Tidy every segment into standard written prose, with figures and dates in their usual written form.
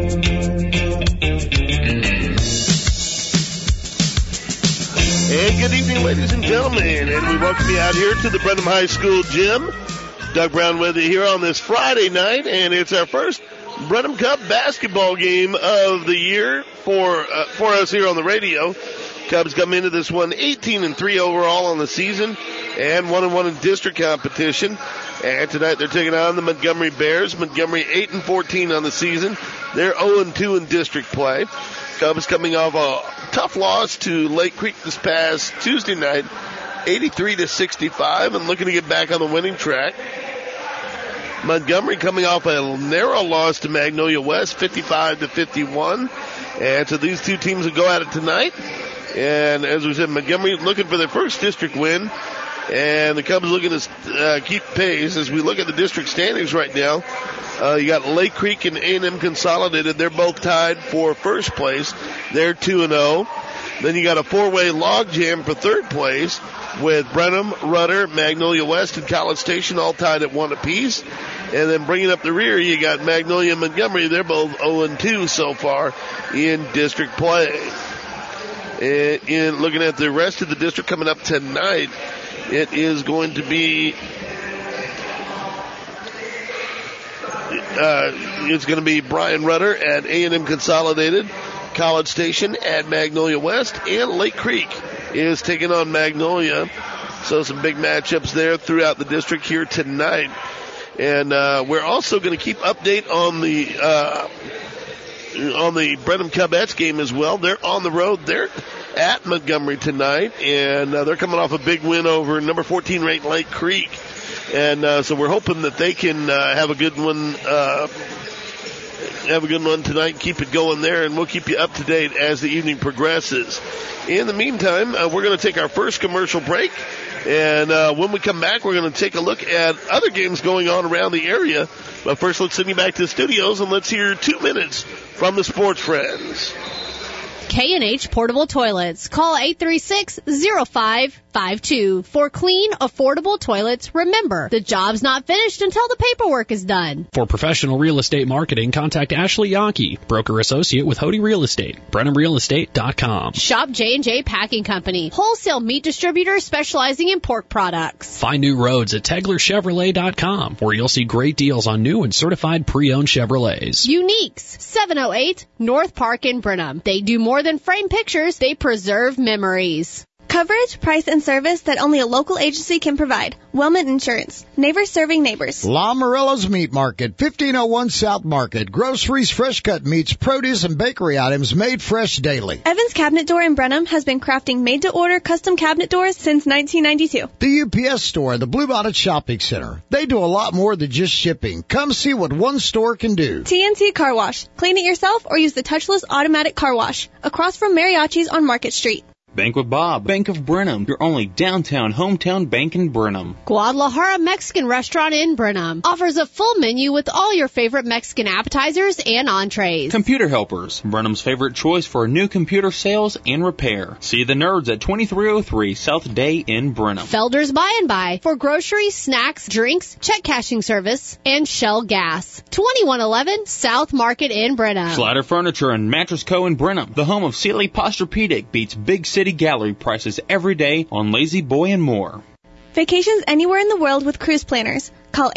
And good evening, ladies and gentlemen, and we welcome you out here to the Brenham High School gym. Doug Brown with you here on this Friday night, and it's our first Brenham Cup basketball game of the year for us here on the radio. Cubs come into this one 18-3 overall on the season and 1-1 in district competition. And tonight they're taking on the Montgomery Bears. Montgomery 8-14 on the season. They're 0-2 in district play. Cubs coming off a tough loss to Lake Creek this past Tuesday night, 83-65, and looking to get back on the winning track. Montgomery coming off a narrow loss to Magnolia West, 55-51. And so these two teams will go at it tonight. And as we said, Montgomery looking for their first district win. And the Cubs looking to keep pace. As we look at the district standings right now, you got Lake Creek and A&M Consolidated. They're both tied for first place. They're 2-0. Then you got a four-way log jam for third place with Brenham, Rudder, Magnolia West, and College Station all tied at 1 apiece. And then bringing up the rear, you got Magnolia and Montgomery. They're both 0-2 so far in district play. In looking at the rest of the district coming up tonight, it is going to be Brian Rudder at A&M Consolidated, College Station at Magnolia West, and Lake Creek is taking on Magnolia. So some big matchups there throughout the district here tonight. And we're also going to keep update on the Brenham Cubettes game as well. They're on the road. They're at Montgomery tonight, and they're coming off a big win over number 14 ranked Lake Creek. And so we're hoping that they can have a good one tonight and keep it going there, and we'll keep you up to date as the evening progresses. In the meantime, we're going to take our first commercial break, and when we come back, we're going to take a look at other games going on around the area. But first, let's send you back to the studios, and let's hear 2 minutes from the Sports Friends. K&H Portable Toilets. Call 836-0552 for clean, affordable toilets. Remember, the job's not finished until the paperwork is done. For professional real estate marketing, contact Ashley Yankee, broker associate with Hody Real Estate, BrenhamRealEstate.com. Shop J&J Packing Company, wholesale meat distributor specializing in pork products. Find new roads at TeglerChevrolet.com, where you'll see great deals on new and certified pre-owned Chevrolets. Uniques, 708 North Park in Brenham. They do more than frame pictures, they preserve memories. Coverage, price, and service that only a local agency can provide. Wellman Insurance. Neighbors serving neighbors. La Morella's Meat Market, 1501 South Market. Groceries, fresh cut meats, produce, and bakery items made fresh daily. Evans Cabinet Door in Brenham has been crafting made-to-order custom cabinet doors since 1992. The UPS Store, the Bluebonnet Shopping Center. They do a lot more than just shipping. Come see what one store can do. TNT Car Wash. Clean it yourself or use the touchless automatic car wash. Across from Mariachi's on Market Street. Bank with Bob, Bank of Brenham, your only downtown hometown bank in Brenham. Guadalajara Mexican Restaurant in Brenham offers a full menu with all your favorite Mexican appetizers and entrees. Computer Helpers, Brenham's favorite choice for new computer sales and repair. See the nerds at 2303 South Day in Brenham. Felder's Buy and Buy for groceries, snacks, drinks, check cashing service, and Shell Gas. 2111 South Market in Brenham. Slider Furniture and Mattress Co. in Brenham, the home of Sealy Posturepedic, beats big city gallery prices every day on Lazy Boy and more. Vacations anywhere in the world with cruise planners. Call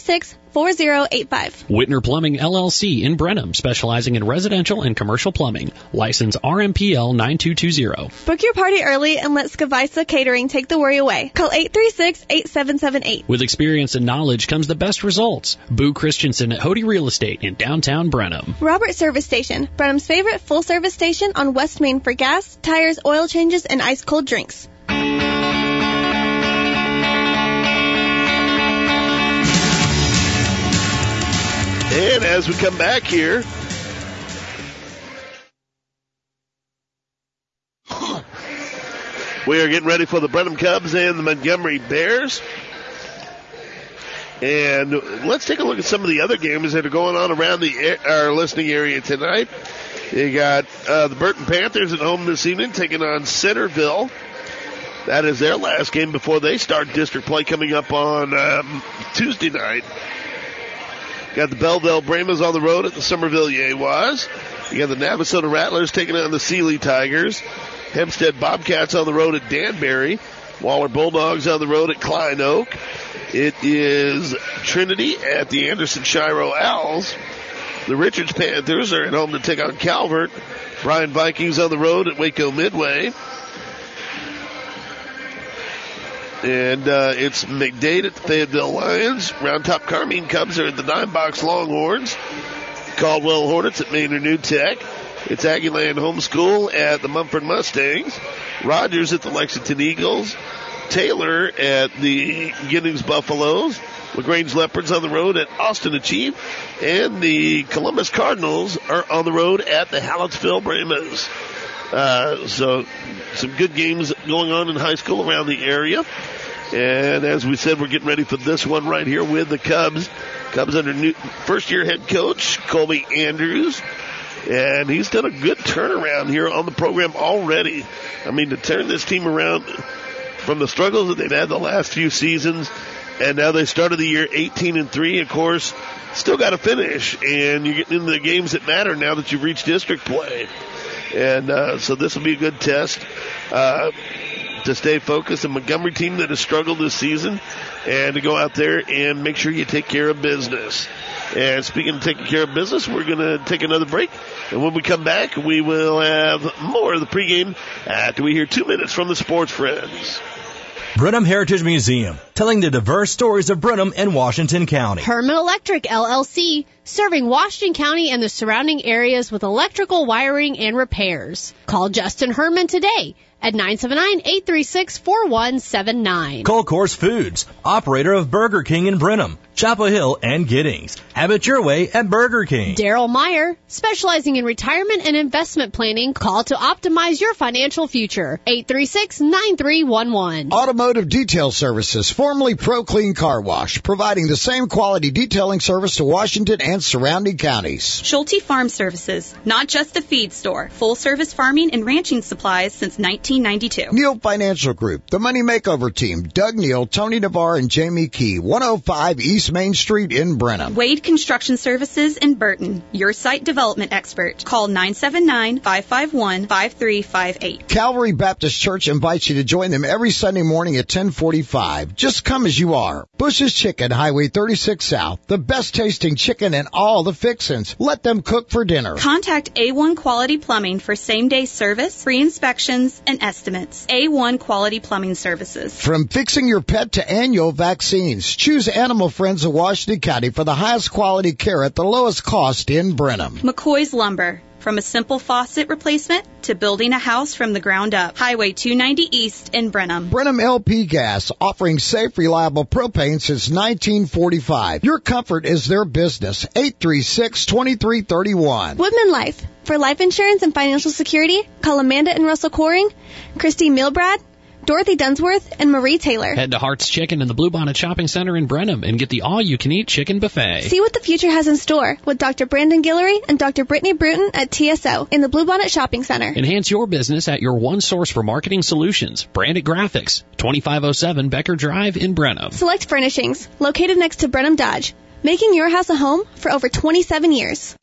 836-4085. Whitner Plumbing LLC in Brenham, specializing in residential and commercial plumbing. License RMPL 9220. Book your party early and let Skavisa Catering take the worry away. Call 836-8778. With experience and knowledge comes the best results. Boo Christensen at Hody Real Estate in downtown Brenham. Robert Service Station, Brenham's favorite full-service station on West Main for gas, tires, oil changes, and ice-cold drinks. And as we come back here, we are getting ready for the Brenham Cubs and the Montgomery Bears. And let's take a look at some of the other games that are going on around our listening area tonight. You got the Burton Panthers at home this evening taking on Centerville. That is their last game before they start district play coming up on Tuesday night. Got the Belleville Brahmas on the road at the Somerville Yewas. You got the Navasota Rattlers taking on the Sealy Tigers. Hempstead Bobcats on the road at Danbury. Waller Bulldogs on the road at Klein Oak. It is Trinity at the Anderson Shiro Owls. The Richards Panthers are at home to take on Calvert. Bryan Vikings on the road at Waco Midway. And it's McDade at the Fayetteville Lions. Round Top Carmine Cubs are at the Dime Box Longhorns. Caldwell Hornets at Maynard New Tech. It's Aggieland Homeschool at the Mumford Mustangs. Rogers at the Lexington Eagles. Taylor at the Giddings Buffaloes. LaGrange Leopards on the road at Austin Achieve. And the Columbus Cardinals are on the road at the Hallettsville Brahmas. So some good games going on in high school around the area. And as we said, we're getting ready for this one right here with the Cubs. Cubs under new first-year head coach Colby Andrews. And he's done a good turnaround here on the program already. I mean, to turn this team around from the struggles that they've had the last few seasons, and now they started the year 18-3, of course, still got to finish. And you're getting into the games that matter now that you've reached district play. And so this will be a good test to stay focused. A Montgomery team that has struggled this season, and to go out there and make sure you take care of business. And speaking of taking care of business, we're going to take another break. And when we come back, we will have more of the pregame after we hear 2 minutes from the Sports Friends. Brenham Heritage Museum, telling the diverse stories of Brenham and Washington County. Herman Electric, LLC, serving Washington County and the surrounding areas with electrical wiring and repairs. Call Justin Herman today at 979-836-4179. Colcourse Foods, operator of Burger King in Brenham, Chapel Hill, and Giddings. Have it your way at Burger King. Daryl Meyer, specializing in retirement and investment planning. Call to optimize your financial future. 836-9311. Automotive Detail Services, formerly Pro Clean Car Wash, providing the same quality detailing service to Washington and surrounding counties. Schulte Farm Services, not just a feed store. Full-service farming and ranching supplies since 1992. Neal Financial Group, the Money Makeover Team, Doug Neal, Tony Navarre, and Jamie Key, 105 East Main Street in Brenham. Wade Construction Services in Burton, your site development expert. Call 979-551-5358. Calvary Baptist Church invites you to join them every Sunday morning at 10:45. Just come as you are. Bush's Chicken, Highway 36 South, the best tasting chicken and all the fixins. Let them cook for dinner. Contact A1 Quality Plumbing for same-day service, free inspections, and estimates. A1 Quality Plumbing Services. From fixing your pet to annual vaccines, choose Animal Friends of Washington County for the highest quality care at the lowest cost in Brenham. McCoy's Lumber. From a simple faucet replacement to building a house from the ground up. Highway 290 East in Brenham. Brenham LP Gas, offering safe, reliable propane since 1945. Your comfort is their business. 836-2331. Woodman Life. For life insurance and financial security, call Amanda and Russell Coring, Christy Milbrad, Dorothy Dunsworth, and Marie Taylor. Head to Hart's Chicken in the Bluebonnet Shopping Center in Brenham and get the all-you-can-eat chicken buffet. See what the future has in store with Dr. Brandon Guillory and Dr. Brittany Bruton at TSO in the Bluebonnet Shopping Center. Enhance your business at your one source for marketing solutions. Branded Graphics, 2507 Becker Drive in Brenham. Select Furnishings, located next to Brenham Dodge, making your house a home for over 27 years.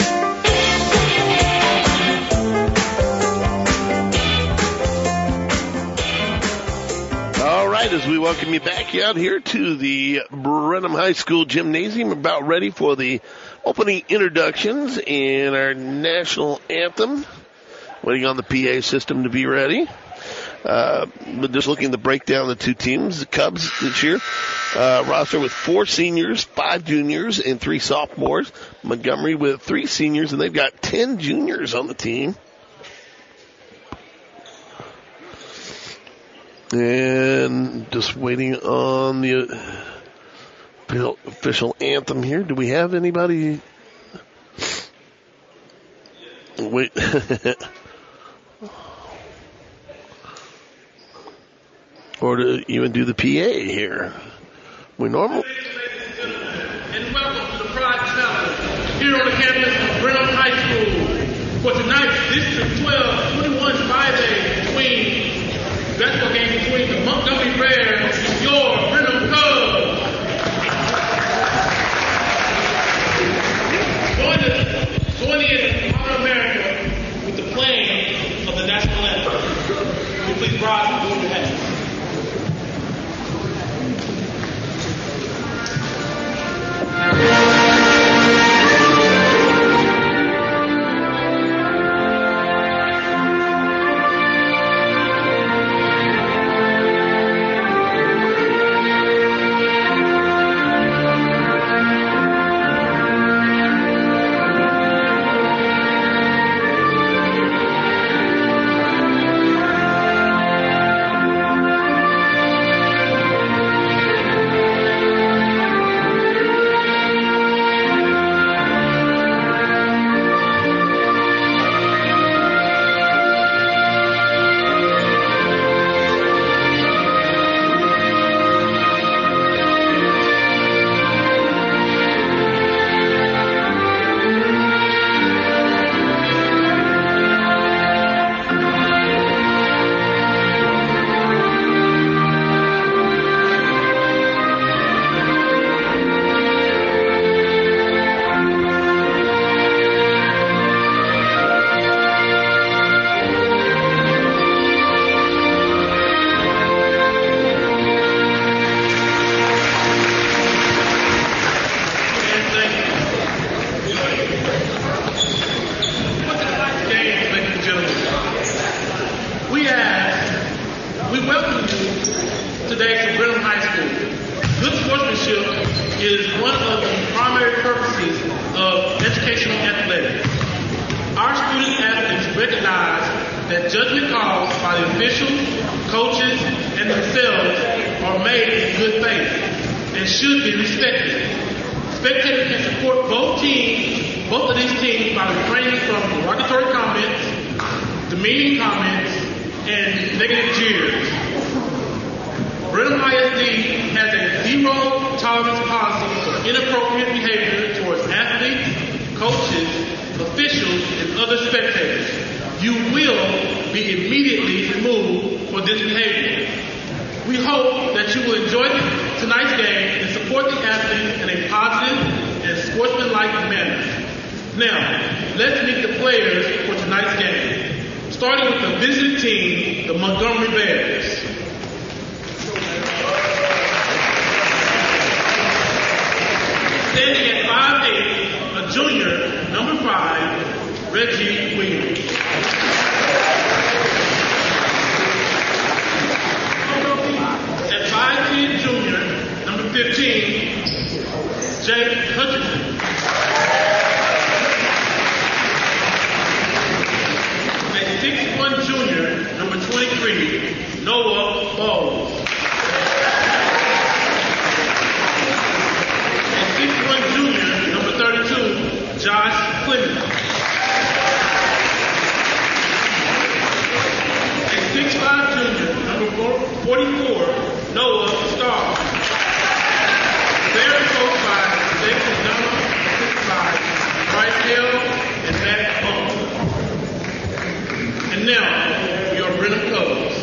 All right, as we welcome you back out here to the Brenham High School Gymnasium, about ready for the opening introductions and our national anthem. Waiting on the PA system to be ready. But just looking to break down the two teams, the Cubs this year, roster with 4 seniors, 5 juniors, and 3 sophomores. Montgomery with 3 seniors, and they've got 10 juniors on the team. And just waiting on the official anthem here. Do we have anybody? Wait. Or to even do the PA here. We normally. And welcome to the Pride Challenge here on the campus of Brenham High School for tonight's District 12-21 5A basketball game between the Montgomery Bears and your Brenham Cubs. is one of the primary purposes of educational athletics. Our student athletes recognize that judgment calls by the officials, coaches, and themselves are made in good faith and should be respected. Spectators can support both of these teams by refraining from derogatory comments, demeaning comments, and negative jeers. Brenham ISD has a zero tolerance policy for inappropriate behavior towards athletes, coaches, officials, and other spectators. You will be immediately removed for this behavior. We hope that you will enjoy tonight's game and support the athletes in a positive and sportsmanlike manner. Now, let's meet the players for tonight's game. Starting with the visiting team, the Montgomery Bears. Standing at 5'8", a junior, number 5, Reggie Williams. At 5'10", junior, number 15, Jake Hutchinson. At 6'1", junior, number 23, Noah Bowles. At 6'1", junior, number 32, Josh Clemens. At 6'5", junior, number 44, Noah Starr. Very close by Jake McDonough, 6'5", Bryce Hill, and Matt Bowles. And now, your Brenham Cubs.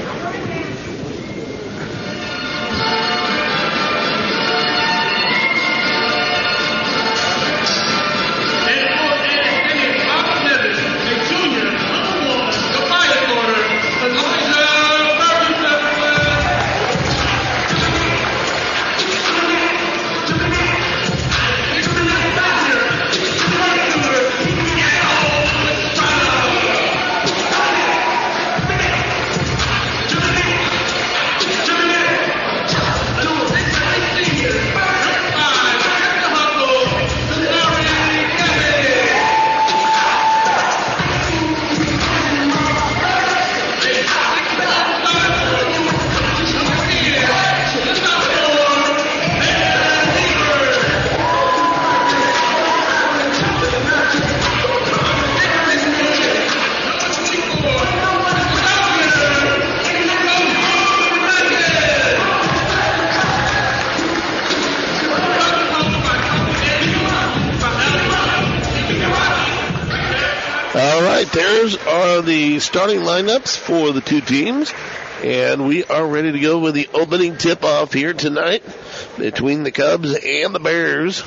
There's are the starting lineups for the two teams, and we are ready to go with the opening tip-off here tonight between the Cubs and the Bears.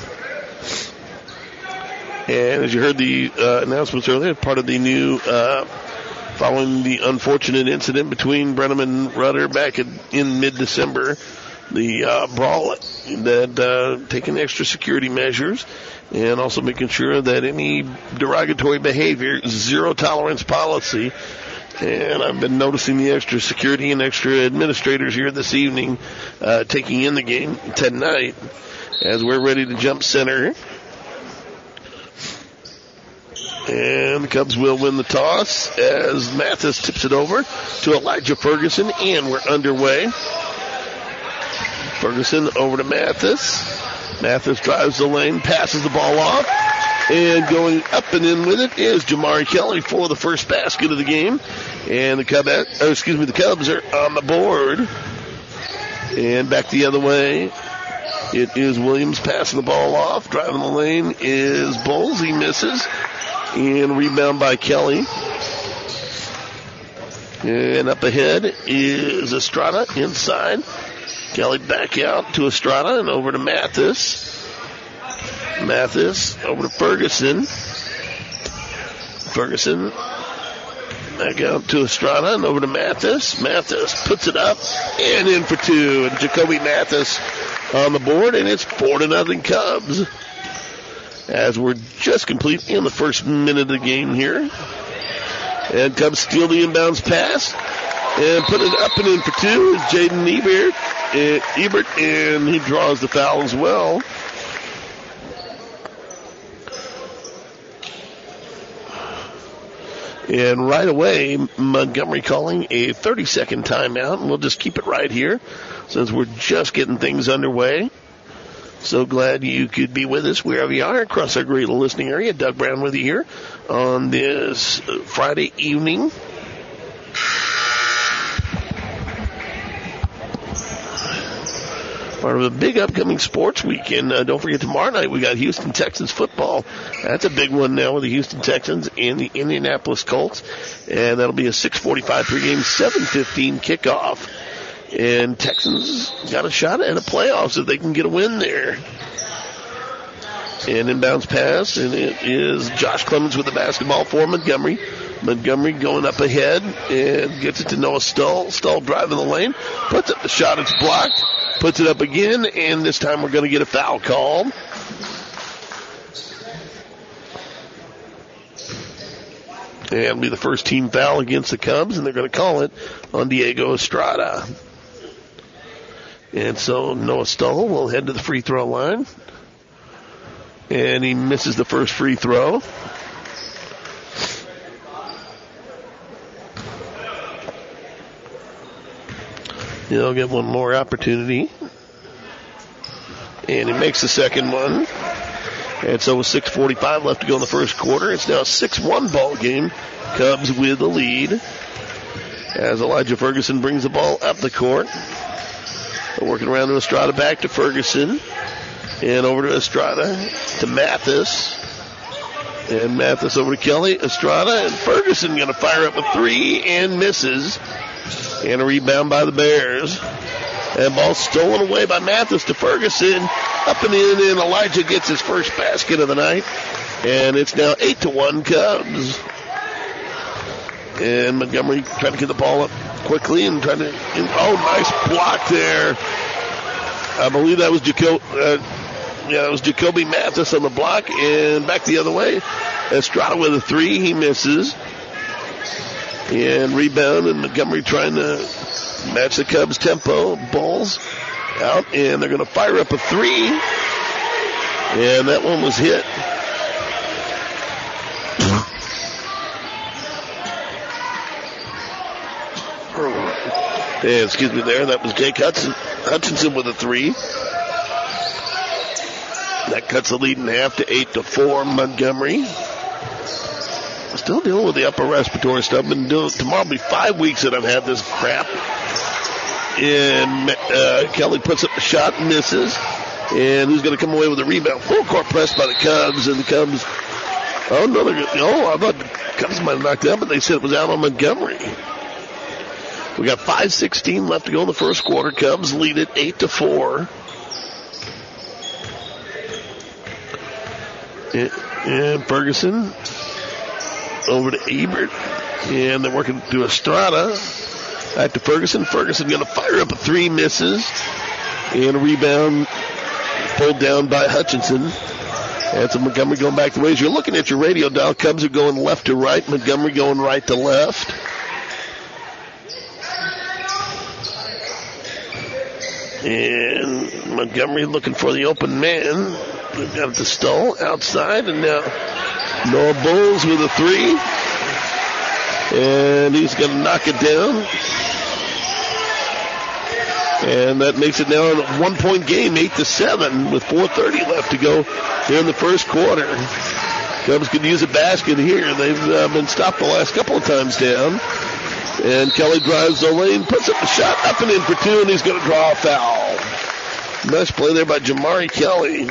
And as you heard the announcements earlier, part of the new, following the unfortunate incident between Brenham and Rudder back in mid-December, the brawl that taking extra security measures and also making sure that any derogatory behavior, zero tolerance policy. And I've been noticing the extra security and extra administrators here this evening taking in the game tonight as we're ready to jump center. And the Cubs will win the toss as Mathis tips it over to Elijah Ferguson, and we're underway. Ferguson over to Mathis. Mathis drives the lane, passes the ball off, and going up and in with it is Jamari Kelly for the first basket of the game. And the Cubs are on the board. And back the other way, it is Williams passing the ball off. Driving the lane is Bowles. He misses. And rebound by Kelly. And up ahead is Estrada inside. Kelly back out to Estrada and over to Mathis. Mathis over to Ferguson. Ferguson back out to Estrada and over to Mathis. Mathis puts it up and in for two. And Jacoby Mathis on the board, and it's 4-0 Cubs. As we're just complete in the first minute of the game here. And Cubs steal the inbounds pass and put it up and in for two. Jaden Niebuhr Ebert, and he draws the foul as well. And right away, Montgomery calling a 30-second timeout, and we'll just keep it right here since we're just getting things underway. So glad you could be with us wherever you are across our great listening area. Doug Brown with you here on this Friday evening. Part of a big upcoming sports weekend. Don't forget, tomorrow night we got Houston Texans football. That's a big one now with the Houston Texans and the Indianapolis Colts. And that'll be a 6:45 pregame, 7:15 kickoff. And Texans got a shot at a playoffs if they can get a win there. And inbounds pass, and it is Josh Clemens with the basketball for Montgomery. Montgomery going up ahead and gets it to Noah Stull. Stull driving the lane, puts up the shot, it's blocked. Puts it up again, and this time we're going to get a foul called. And it'll be the first team foul against the Cubs, and they're going to call it on Diego Estrada. And so Noah Stull will head to the free throw line. And he misses the first free throw. He'll get one more opportunity. And he makes the second one. And so with 6:45 left to go in the first quarter, it's now a 6-1 ball game. Cubs with the lead. As Elijah Ferguson brings the ball up the court. Working around to Estrada, back to Ferguson. And over to Estrada, to Mathis. And Mathis over to Kelly. Estrada and Ferguson going to fire up a three and misses. And a rebound by the Bears. And ball stolen away by Mathis to Ferguson. Up and in, and Elijah gets his first basket of the night. And it's now 8-1 Cubs. And Montgomery trying to get the ball up quickly and trying to... nice block there. I believe that was Jacoby Mathis on the block. And back the other way. Estrada with a three. He misses. And rebound, and Montgomery trying to match the Cubs' tempo. Balls out, and they're going to fire up a three. And that one was hit. And excuse me there, that was Jake Hutchinson with a three. That cuts the lead in half to 8-4 Montgomery. Still dealing with the upper respiratory stuff. Tomorrow will be 5 weeks that I've had this crap. And Kelly puts up the shot and misses. And who's going to come away with a rebound? Full court press by the Cubs. And the Cubs, I thought the Cubs might have knocked it out, but they said it was out on Montgomery. We got 5:16 left to go in the first quarter. Cubs lead it 8-4. And Ferguson over to Ebert, and they're working to Estrada. Back to Ferguson. Ferguson going to fire up a three, misses, and a rebound pulled down by Hutchinson. And so Montgomery going back the ways. You're looking at your radio dial. Cubs are going left to right. Montgomery going right to left. And Montgomery looking for the open man. We've got it to Stull outside, and now Noah Bowles with a three. And he's going to knock it down. And that makes it now a 1-point game, 8-7, with 4:30 left to go here in the first quarter. Cubs could use a basket here. They've been stopped the last couple of times down. And Kelly drives the lane, puts up the shot, up and in for two, and he's going to draw a foul. Nice play there by Jamari Kelly.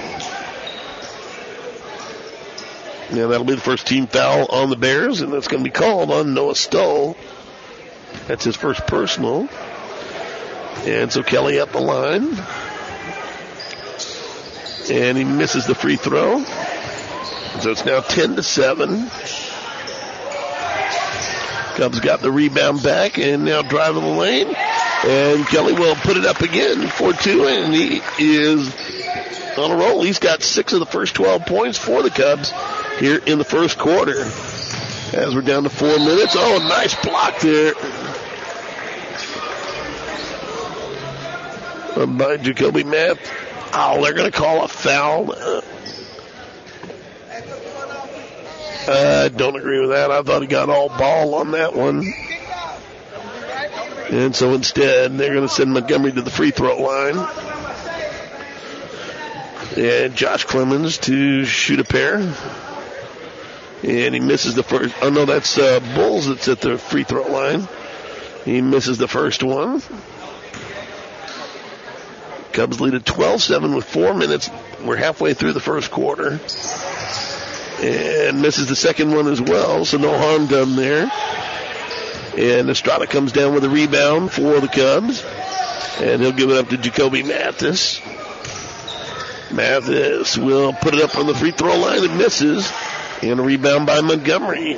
Yeah, that'll be the first team foul on the Bears, and that's going to be called on Noah Stull. That's his first personal. And so Kelly up the line. And he misses the free throw. So it's now 10-7. Cubs got the rebound back and now driving the lane. And Kelly will put it up again for two, and he is on a roll. He's got 6 of the first 12 points for the Cubs here in the first quarter. As we're down to 4 minutes. Oh, nice block there. by Jacoby Math. Oh, they're going to call a foul. I don't agree with that. I thought he got all ball on that one. And so instead, they're going to send Montgomery to the free throw line. And Josh Clemens to shoot a pair. And he misses the first. Oh, no, that's Bulls that's at the free throw line. He misses the first one. Cubs lead at 12-7 with 4 minutes. We're halfway through the first quarter. And misses the second one as well, so no harm done there. And Estrada comes down with a rebound for the Cubs. And he'll give it up to Jacoby Mathis. Mathis will put it up on the free throw line and misses. And a rebound by Montgomery.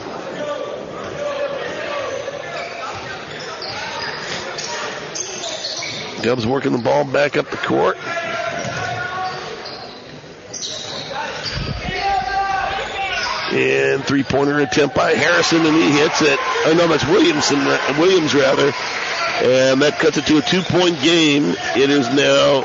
Cubs working the ball back up the court. And three-pointer attempt by Harrison, and he hits it. Oh, no, that's Williams, rather. And that cuts it to a 2-point game. It is now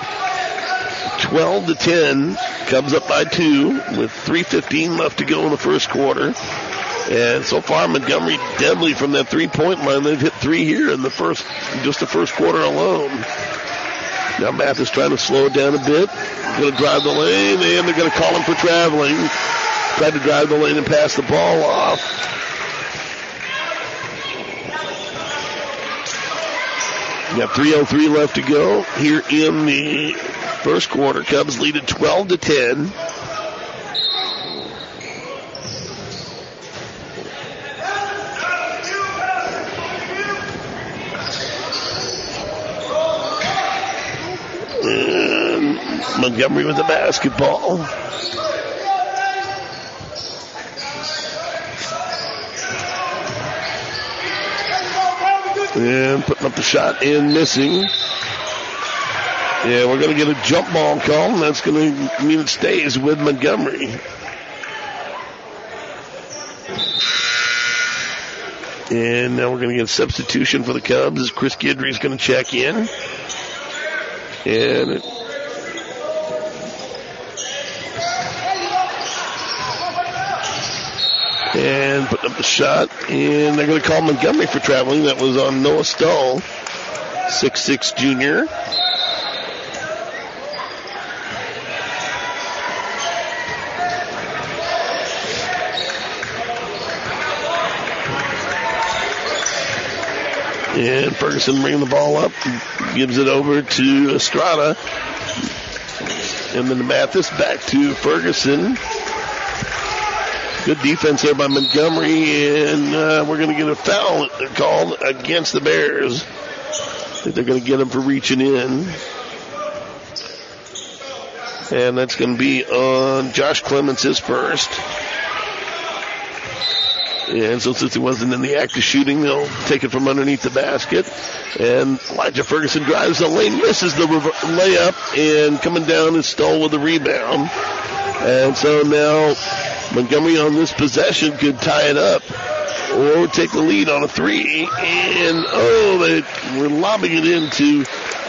12-10. Cubs up by 2 with 3:15 left to go in the first quarter. And so far, Montgomery deadly from that 3-point line. They've hit 3 here in the first quarter alone. Now Mathis trying to slow it down a bit. Going to drive the lane, and they're going to call him for traveling. Tried to drive the lane and pass the ball off. We got 3:03 left to go here in the first quarter. Cubs lead at 12-10. And Montgomery with the basketball. And putting up the shot and missing. Yeah, we're going to get a jump ball call, and that's going to mean it stays with Montgomery. And now we're going to get a substitution for the Cubs as Chris Guidry's going to check in. And putting up the shot. And they're going to call Montgomery for traveling. That was on Noah Stull, 6'6" junior. And Ferguson bringing the ball up, gives it over to Estrada. And then Mathis back to Ferguson. Good defense there by Montgomery, and we're going to get a foul called against the Bears. I think they're going to get him for reaching in. And that's going to be on Josh Clemens, his first. And so since he wasn't in the act of shooting, they'll take it from underneath the basket. And Elijah Ferguson drives the lane, misses the layup, and coming down is Stoll with the rebound. And so now Montgomery on this possession could tie it up or take the lead on a 3. And, they were lobbing it into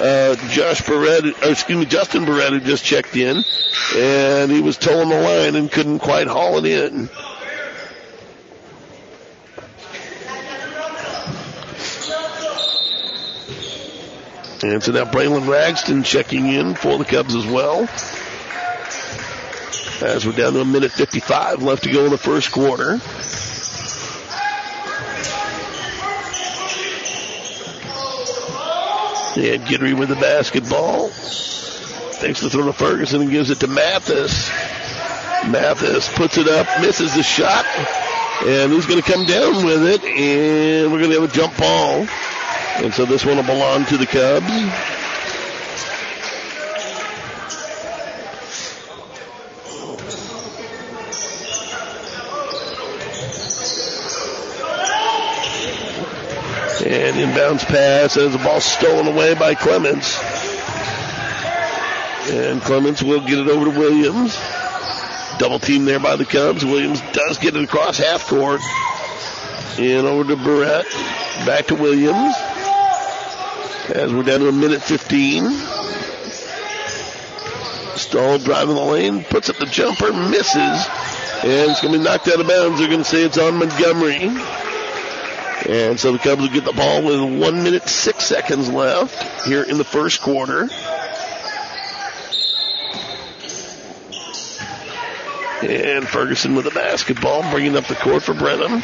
Justin Barrett, who just checked in. And he was towing the line and couldn't quite haul it in. And so now Braylon Ragston checking in for the Cubs as well. As we're down to 1:55 left to go in the first quarter. And Guidry with the basketball. Takes the throw to Ferguson and gives it to Mathis. Mathis puts it up, misses the shot. And he's going to come down with it. And we're going to have a jump ball. And so this one will belong to the Cubs. And inbounds pass as the ball stolen away by Clemens. And Clemens will get it over to Williams. Double team there by the Cubs. Williams does get it across half court. And over to Barrett. Back to Williams. As we're down to 1:15. Stoll driving the lane, puts up the jumper, misses, and it's going to be knocked out of bounds. They're going to say it's on Montgomery. And so the Cubs will get the ball with 1 minute, 6 seconds left here in the first quarter. And Ferguson with the basketball, bringing up the court for Brenham.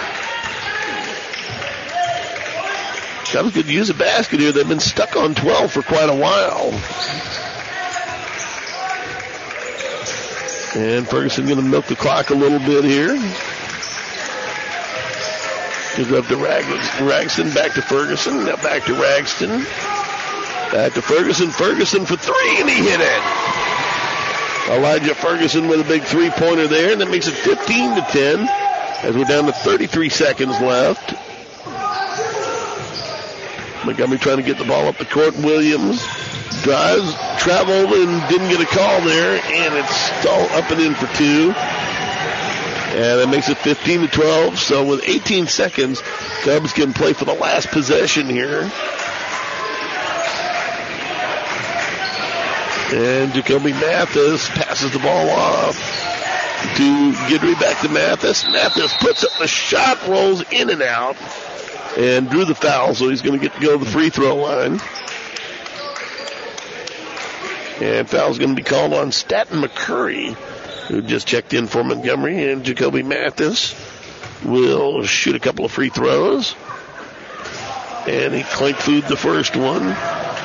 Cubs could use a basket here. They've been stuck on 12 for quite a while. And Ferguson going to milk the clock a little bit here. Gives up to Ragston, back to Ferguson, now back to Ragston. Back to Ferguson, Ferguson for three, and he hit it. Elijah Ferguson with a big three-pointer there, and that makes it 15-10 as we're down to 33 seconds left. Montgomery trying to get the ball up the court. Williams drives, traveled, and didn't get a call there, and it's all up and in for two. And that makes it 15-12. So with 18 seconds, Cubs can play for the last possession here. And Jacoby Mathis passes the ball off to Guidry, back to Mathis. Mathis puts up the shot, rolls in and out, and drew the foul, so he's going to get to go to the free throw line. And foul's going to be called on Staten McCurry, who just checked in for Montgomery, and Jacoby Mathis will shoot a couple of free throws. And he clank food the first one.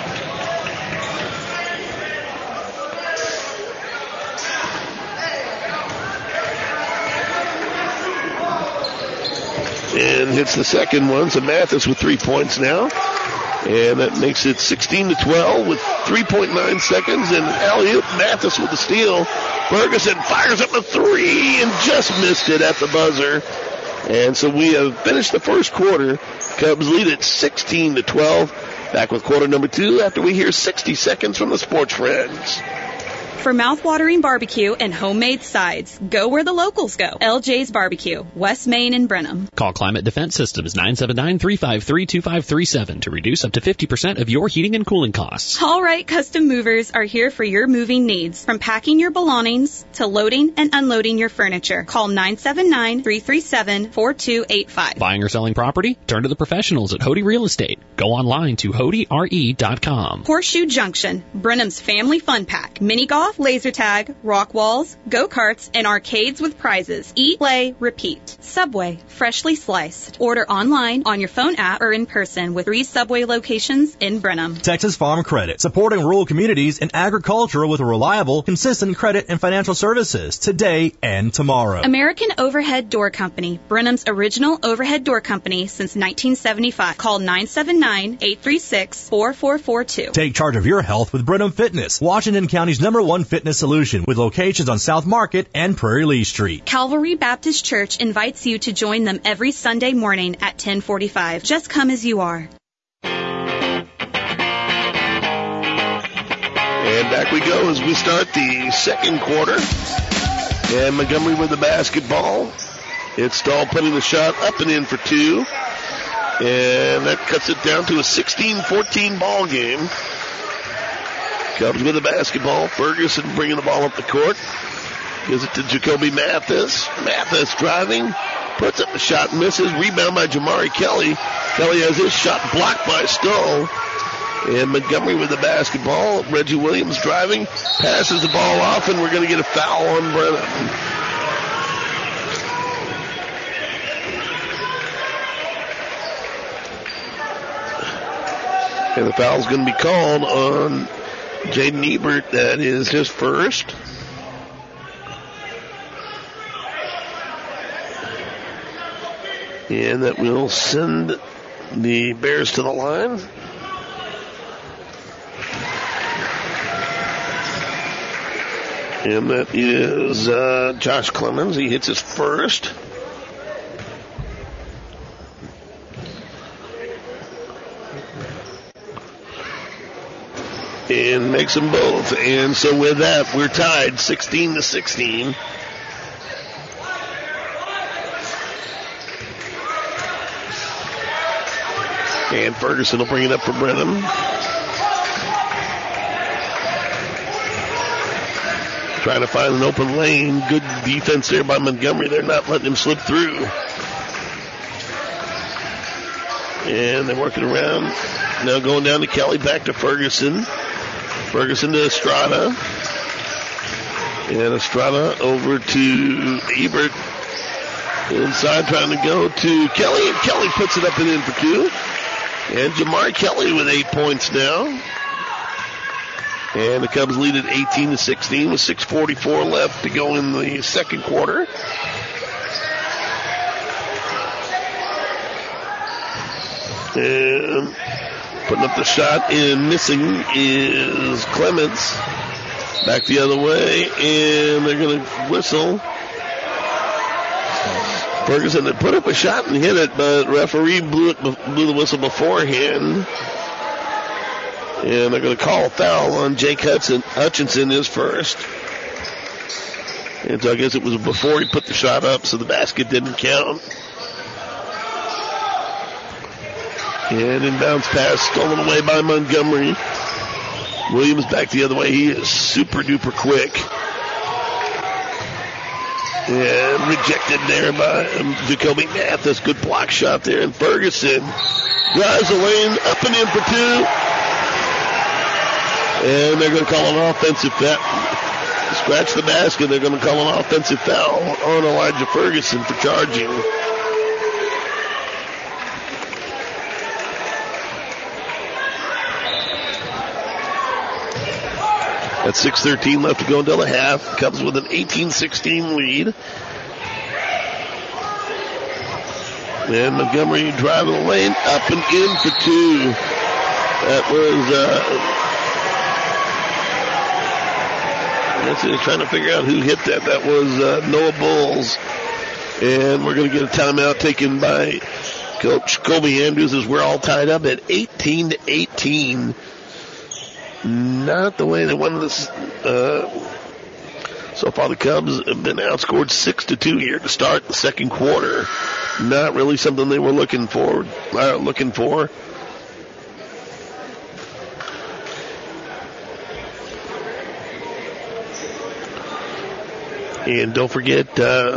And hits the second one, so Mathis with 3 points now. And that makes it 16-12 with 3.9 seconds. And alley-oop, Mathis with the steal. Ferguson fires up a three and just missed it at the buzzer. And so we have finished the first quarter. Cubs lead at 16-12. Back with quarter number two after we hear 60 seconds from the Sports Friends. For mouth-watering barbecue and homemade sides, go where the locals go. LJ's Barbecue, West Main and Brenham. Call Climate Defense Systems 979-353-2537 to reduce up to 50% of your heating and cooling costs. All right, custom movers are here for your moving needs. From packing your belongings to loading and unloading your furniture. Call 979-337-4285. Buying or selling property? Turn to the professionals at Hody Real Estate. Go online to HodyRE.com. Horseshoe Junction, Brenham's Family Fun Pack. Mini golf, laser tag, rock walls, go-karts, and arcades with prizes. Eat, play, repeat. Subway, freshly sliced. Order online, on your phone app, or in person with 3 Subway locations in Brenham. Texas Farm Credit, supporting rural communities and agriculture with reliable, consistent credit and financial services today and tomorrow. American Overhead Door Company, Brenham's original overhead door company since 1975. Call 979-836-4442. Take charge of your health with Brenham Fitness, Washington County's #1 fitness solution with locations on South Market and Prairie Lee Street. Calvary Baptist Church invites you to join them every Sunday morning at 10:45. Just come as you are. And back we go as we start the second quarter. And Montgomery with the basketball. It's Stahl putting the shot up and in for two. And that cuts it down to a 16-14 ball game. Cubs with the basketball. Ferguson bringing the ball up the court. Gives it to Jacoby Mathis. Mathis driving. Puts up the shot, misses. Rebound by Jamari Kelly. Kelly has his shot blocked by Stowe. And Montgomery with the basketball. Reggie Williams driving. Passes the ball off, and we're going to get a foul on Brenham. And the foul's going to be called on Jaden Ebert. That is his first. And that will send the Bears to the line. And that is Josh Clemens. He hits his first. And makes them both. And so with that, we're tied 16-16. And Ferguson will bring it up for Brenham. trying to find an open lane. Good defense there by Montgomery. They're not letting him slip through. And they're working around. Now going down to Kelly, back to Ferguson. Ferguson to Estrada. And Estrada over to Ebert. Inside trying to go to Kelly. And Kelly puts it up and in for 2. And Jamar Kelly with 8 points now. And the Cubs lead at 18-16 with 6:44 left to go in the second quarter. And putting up the shot and missing is Clements. Back the other way, and they're going to whistle. Ferguson had put up a shot and hit it, but referee blew the whistle beforehand. And they're going to call a foul on Jake Hutchinson is first. And so I guess it was before he put the shot up, so the basket didn't count. And inbounds pass stolen away by Montgomery. Williams back the other way. He is super duper quick. And rejected there by Jacoby Mathis. Good block shot there. And Ferguson drives the lane up and in for 2. And they're going to call an offensive foul. Scratch the basket. They're going to call an offensive foul on Elijah Ferguson for charging. At 6:13 left to go until the half. Cubs with an 18-16 lead. And Montgomery driving the lane up and in for 2. That was, they're trying to figure out who hit that. That was Noah Bulls. And we're going to get a timeout taken by Coach Colby Andrews as we're all tied up at 18-18. Not the way they wanted this. So far the Cubs have been outscored 6-2 here to start the second quarter. Not really something they were looking for. And don't forget,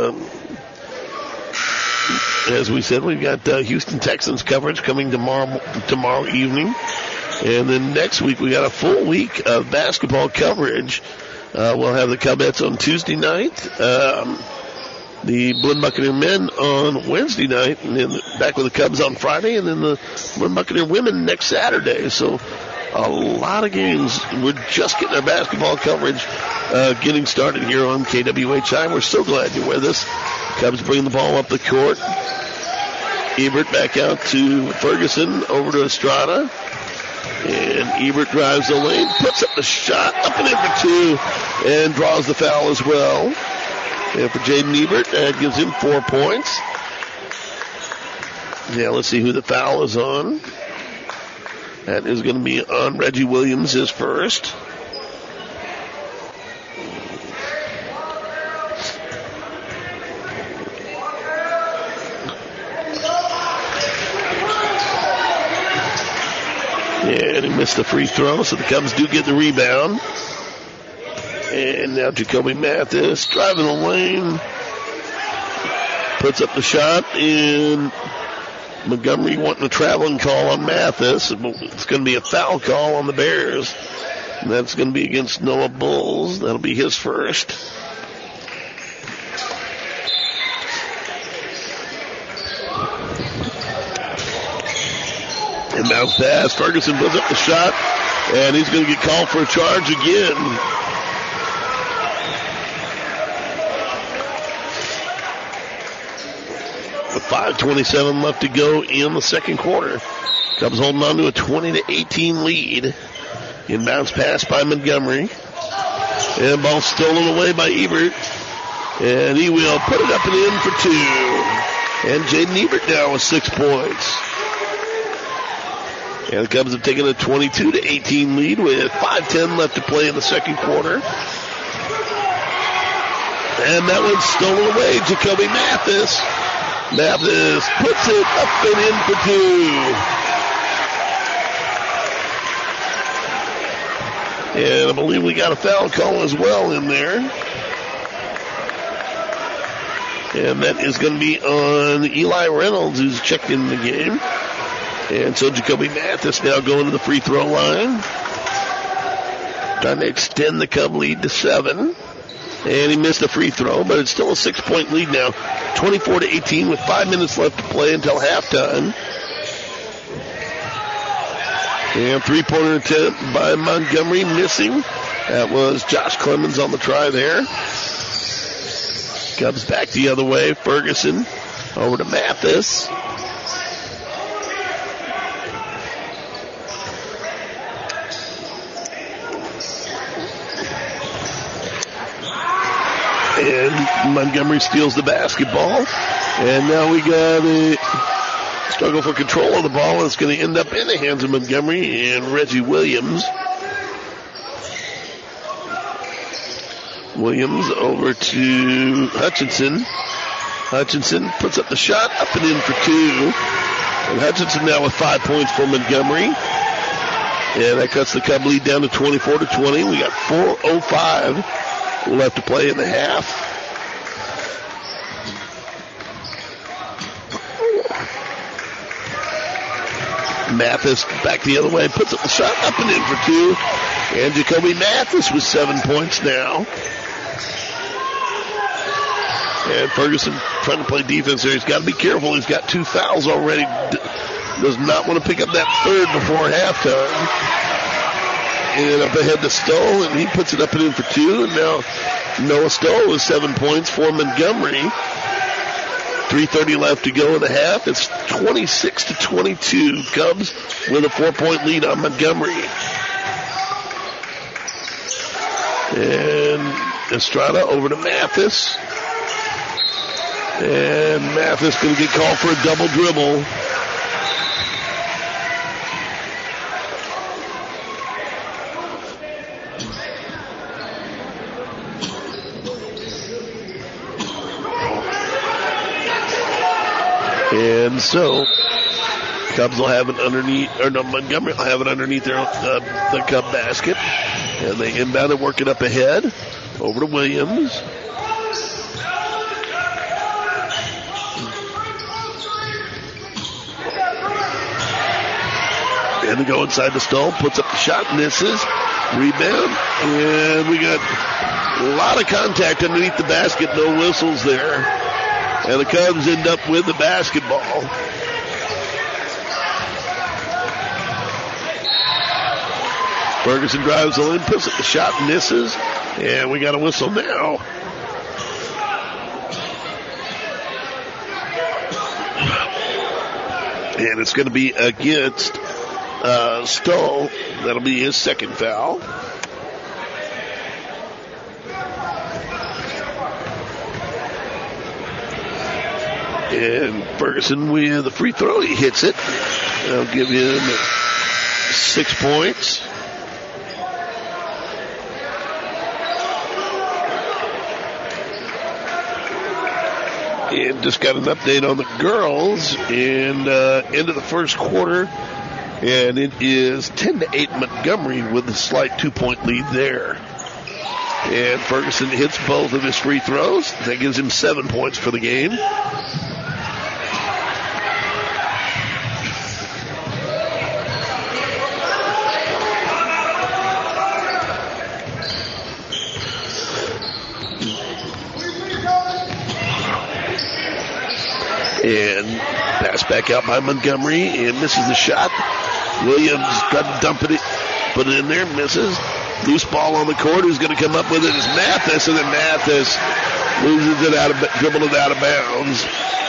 as we said, we've got Houston Texans coverage coming tomorrow evening. And then next week we got a full week of basketball coverage. We'll have the Cubs on Tuesday night, the Blinn Buccaneer men on Wednesday night, and then back with the Cubs on Friday, and then the Blinn Buccaneer women next Saturday. So a lot of games. We're just getting our basketball coverage getting started here on KWHI. We're so glad you're with us. Cubs bring the ball up the court. Ebert back out to Ferguson, over to Estrada. And Ebert drives the lane, puts up the shot, up and in for 2, and draws the foul as well. And for Jaden Ebert, that gives him 4 points. Yeah, let's see who the foul is on. That is going to be on Reggie Williams, his first. And he missed the free throw, so the Cubs do get the rebound. And now Jacoby Mathis driving the lane. Puts up the shot, and Montgomery wanting a traveling call on Mathis. It's going to be a foul call on the Bears. And that's going to be against Noah Bulls. That'll be his first. And bounce pass. Ferguson puts up the shot, and he's going to get called for a charge again. With 5:27 left to go in the second quarter. Cubs holding on to a 20-18 lead. Inbounds pass by Montgomery. And ball stolen away by Ebert. And he will put it up and in for 2. And Jaden Ebert now with 6 points. And the Cubs have taken a 22-18 lead with 5:10 left to play in the second quarter. And that one's stolen away. Jacoby Mathis. Mathis puts it up and in for 2. And I believe we got a foul call as well in there. And that is going to be on Eli Reynolds, who's checked in the game. And so Jacoby Mathis now going to the free throw line. Trying to extend the Cub lead to 7. And he missed a free throw, but it's still a 6-point lead now. 24-18 with 5 minutes left to play until halftime. And three-pointer attempt by Montgomery missing. That was Josh Clemens on the try there. Cubs back the other way. Ferguson over to Mathis. And Montgomery steals the basketball. And now we got a struggle for control of the ball. It's going to end up in the hands of Montgomery and Reggie Williams. Williams over to Hutchinson. Hutchinson puts up the shot, up and in for 2. And Hutchinson now with 5 points for Montgomery. And that cuts the Cub lead down to 24-20. We got 4:05 left to play in the half. Mathis back the other way, puts up the shot, up and in for 2. And Jacoby Mathis with 7 points now. And Ferguson trying to play defense there. He's got to be careful. He's got 2 fouls already. Does not want to pick up that third before halftime. And up ahead to Stoll, and he puts it up and in for 2. And now Noah Stoll with 7 points for Montgomery. 3:30 left to go in the half. It's 26-22. Cubs with a 4-point lead on Montgomery. And Estrada over to Mathis. And Mathis going to get called for a double dribble. And so, Cubs will have it underneath, or no, Montgomery will have it underneath their, the Cub basket. And they inbound and work it up ahead. Over to Williams. And they go inside the Stoll, puts up the shot, misses. Rebound. And we got a lot of contact underneath the basket, no whistles there. And the Cubs end up with the basketball. Ferguson drives the lane, puts up the shot, misses. And we got a whistle now. And it's going to be against Stoll. That'll be his second foul. And Ferguson with the free throw, he hits it. I'll give him 6 points. And just got an update on the girls and end of the first quarter. And it is 10-8 Montgomery with a slight 2-point lead there. And Ferguson hits both of his free throws. That gives him 7 points for the game. And pass back out by Montgomery and misses the shot. Williams got to dump it, put it in there, misses. Loose ball on the court. Who's going to come up with it is Mathis, and then Mathis loses it dribbled it out of bounds.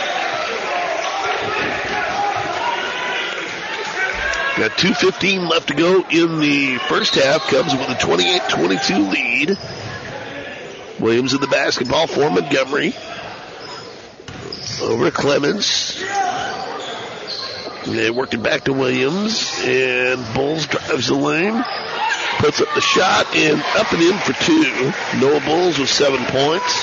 Got 2:15 left to go in the first half. Cubs with a 28-22 lead. Williams in the basketball for Montgomery. Over to Clemens. They worked it back to Williams. And Bulls drives the lane. Puts up the shot and up and in for 2. Noah Bulls with 7 points.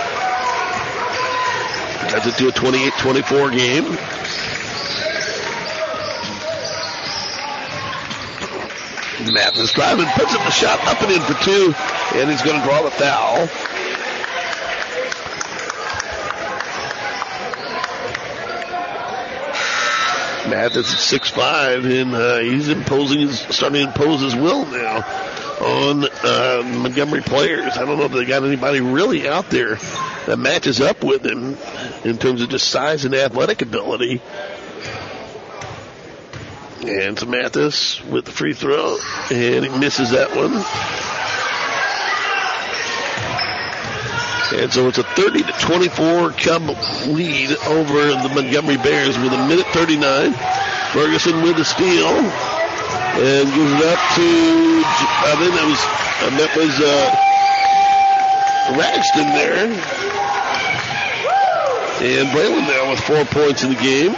Cuts it to a 28-24 game. Mathis driving, puts up the shot up and in for two, and he's going to draw the foul. Mathis is 6'5", and he's starting to impose his will now on Montgomery players. I don't know if they got anybody really out there that matches up with him in terms of just size and athletic ability. And to Mathis with the free throw, and he misses that one. And so it's a 30-24 Cub lead over the Montgomery Bears with 1:39. Ferguson with the steal and gives it up to, I think that was Ragston there. And Braylon now with 4 points in the game.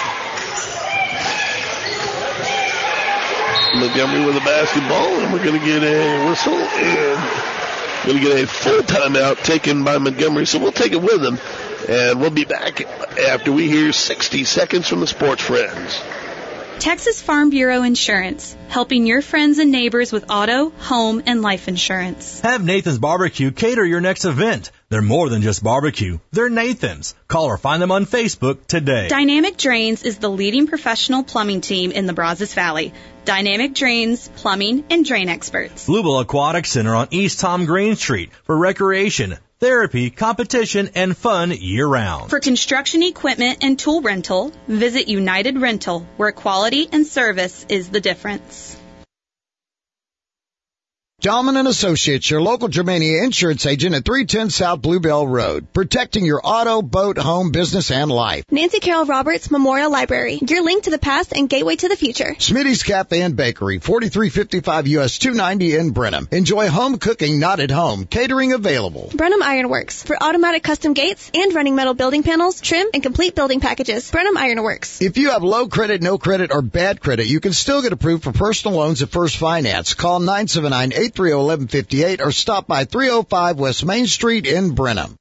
Montgomery with the basketball, and we're going to get a whistle and going to get a full timeout taken by Montgomery, so we'll take it with them, and we'll be back after we hear 60 seconds from the Sports Friends. Texas Farm Bureau Insurance, helping your friends and neighbors with auto, home, and life insurance. Have Nathan's Barbecue cater your next event. They're more than just barbecue. They're Nathan's. Call or find them on Facebook today. Dynamic Drains is the leading professional plumbing team in the Brazos Valley. Dynamic Drains, plumbing, and drain experts. Louisville Aquatic Center on East Tom Green Street for recreation, therapy, competition, and fun year-round. For construction equipment and tool rental, visit United Rental, where quality and service is the difference. Dahlman & Associates, your local Germania insurance agent at 310 South Bluebell Road, protecting your auto, boat, home, business, and life. Nancy Carroll Roberts Memorial Library, your link to the past and gateway to the future. Smitty's Cafe and Bakery, 4355 US 290 in Brenham. Enjoy home cooking, not at home. Catering available. Brenham Ironworks, for automatic custom gates and running metal building panels, trim, and complete building packages. Brenham Ironworks. If you have low credit, no credit, or bad credit, you can still get approved for personal loans at First Finance. Call 979-830-1158 or stop by 305 West Main Street in Brenham.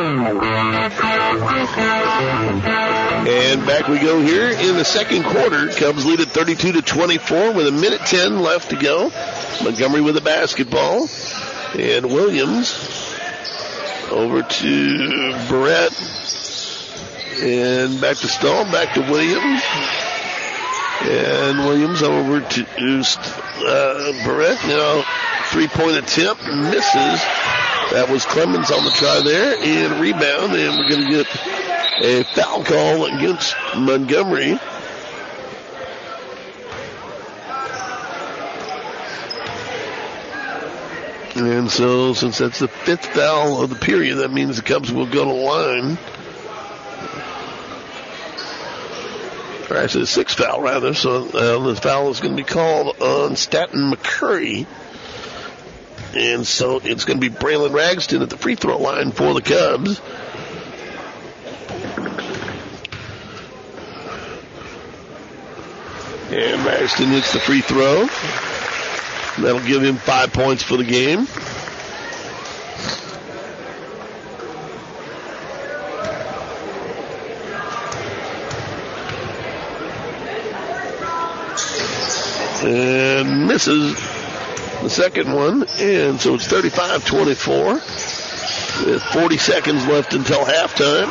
And back we go here in the second quarter. Cubs lead at 32-24 with 1:10 left to go. Montgomery with the basketball. And Williams over to Barrett. And back to Stahl, back to Williams. And Williams over to Barrett. Now, three-point attempt misses. That was Clemens on the try there. And rebound. And we're going to get a foul call against Montgomery. And so, since that's the fifth foul of the period, that means the Cubs will go to line. Or actually, the sixth foul, rather. So the foul is going to be called on Staten McCurry. And so it's going to be Braylon Ragston at the free throw line for the Cubs. And Ragston hits the free throw. That'll give him 5 points for the game. And misses the second one. And so it's 35-24 with 40 seconds left until halftime.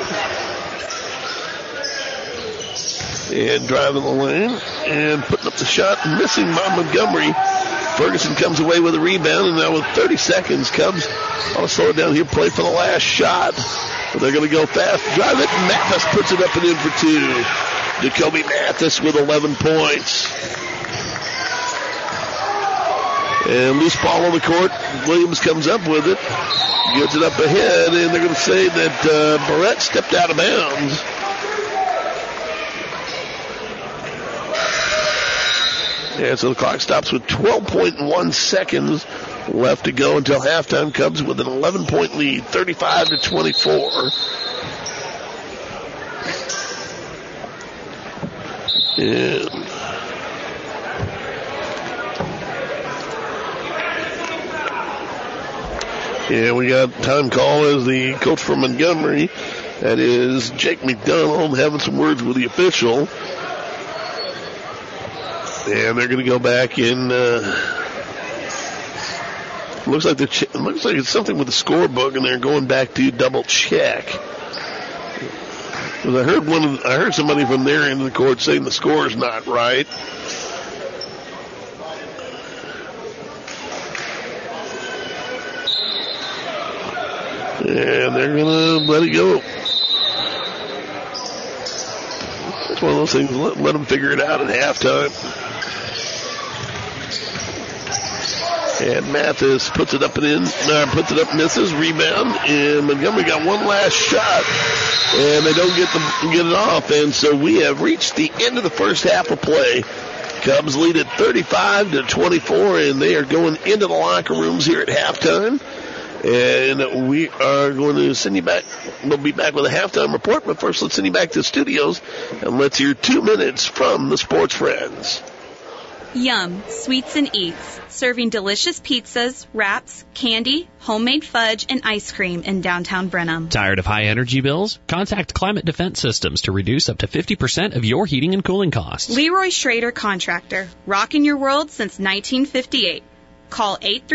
And driving the lane and putting up the shot, missing by Montgomery. Ferguson comes away with a rebound, and now with 30 seconds, Cubs ought to slow it down here, play for the last shot. But they're going to go fast, drive it. Mathis puts it up and in for two. Jacoby Mathis with 11 points. And loose ball on the court. Williams comes up with it, gets it up ahead, and they're going to say that Barrett stepped out of bounds. And so the clock stops with 12.1 seconds left to go until halftime. Cubs with an 11-point lead, 35-24. And we got time call as the coach from Montgomery, that is Jake McDonald, having some words with the official. And they're going to go back and Looks like it's something with the scorebook, and they're going back to double check. Because I heard somebody from their end of the court saying the score is not right. And they're going to let it go. It's one of those things, let them figure it out at halftime. And Mathis puts it up and in, misses, rebound, and Montgomery got one last shot, and they don't get it off, and so we have reached the end of the first half of play. Cubs lead at 35-24, and they are going into the locker rooms here at halftime. And we are going to send you back. We'll be back with a halftime report, but first let's send you back to the studios, and let's hear 2 minutes from the Sports Friends. Yum, Sweets and Eats, serving delicious pizzas, wraps, candy, homemade fudge, and ice cream in downtown Brenham. Tired of high energy bills? Contact Climate Defense Systems to reduce up to 50% of your heating and cooling costs. Leroy Schrader Contractor, rocking your world since 1958. Call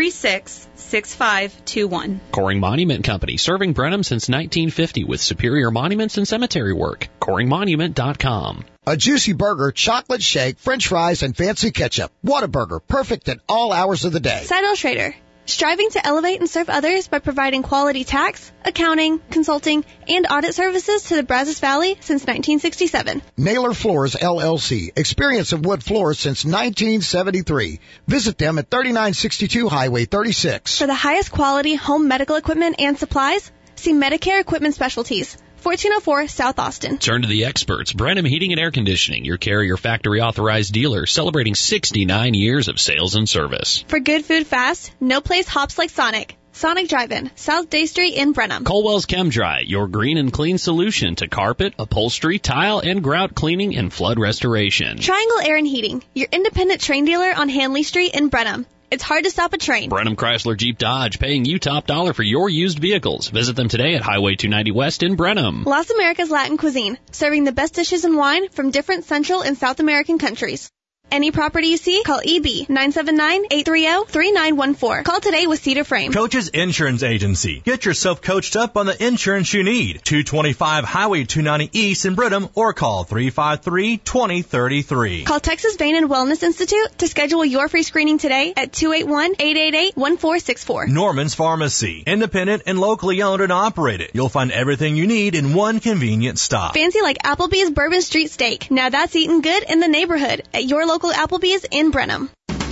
836-6521. Coring Monument Company, serving Brenham since 1950 with superior monuments and cemetery work. CoringMonument.com. A juicy burger, chocolate shake, french fries, and fancy ketchup. Whataburger, perfect at all hours of the day. Seidel Schrader, striving to elevate and serve others by providing quality tax, accounting, consulting, and audit services to the Brazos Valley since 1967. Naylor Floors, LLC, experience of wood floors since 1973. Visit them at 3962 Highway 36. For the highest quality home medical equipment and supplies, see Medicare Equipment Specialties, 1404 South Austin. Turn to the experts. Brenham Heating and Air Conditioning, your Carrier factory authorized dealer, celebrating 69 years of sales and service. For good food fast, no place hops like Sonic. Sonic Drive-In, South Day Street in Brenham. Colwell's Chem Dry, your green and clean solution to carpet, upholstery, tile, and grout cleaning and flood restoration. Triangle Air and Heating, your independent train dealer on Hanley Street in Brenham. It's hard to stop a train. Brenham Chrysler Jeep Dodge, paying you top dollar for your used vehicles. Visit them today at Highway 290 West in Brenham. Las Americas Latin Cuisine, serving the best dishes and wine from different Central and South American countries. Any property you see, call EB 979-830-3914. Call today with Cedar Frame. Coach's Insurance Agency. Get yourself coached up on the insurance you need. 225 Highway 290 East in Brenham, or call 353-2033. Call Texas Vein and Wellness Institute to schedule your free screening today at 281-888-1464. Norman's Pharmacy. Independent and locally owned and operated. You'll find everything you need in one convenient stop. Fancy like Applebee's Bourbon Street Steak. Now that's eating good in the neighborhood at your local Applebee's in Brenham.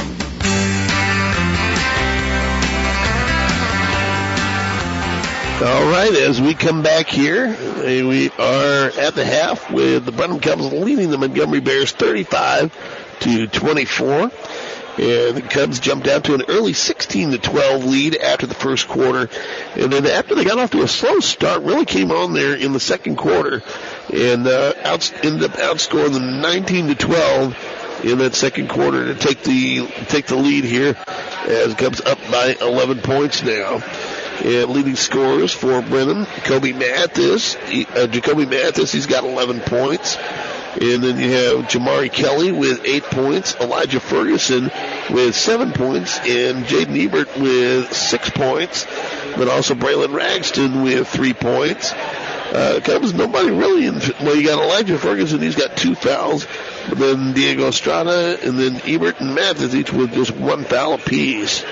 All right, as we come back here, we are at the half with the Brenham Cubs leading the Montgomery Bears 35-24. And the Cubs jumped out to an early 16-12 lead after the first quarter. And then after they got off to a slow start, really came on there in the second quarter and ended up outscoring them 19-12 in that second quarter to take the lead here, as Cubs up by 11 points now. And leading scorers for Brenham, Jacoby Mathis, he's got 11 points. And then you have Jamari Kelly with 8 points, Elijah Ferguson with 7 points, and Jaden Ebert with 6 points. But also Braylon Ragston with 3 points. Cubs, nobody really well, you got Elijah Ferguson, he's got 2 fouls. But then Diego Estrada, and then Ebert and Mathis, each with just 1 foul apiece.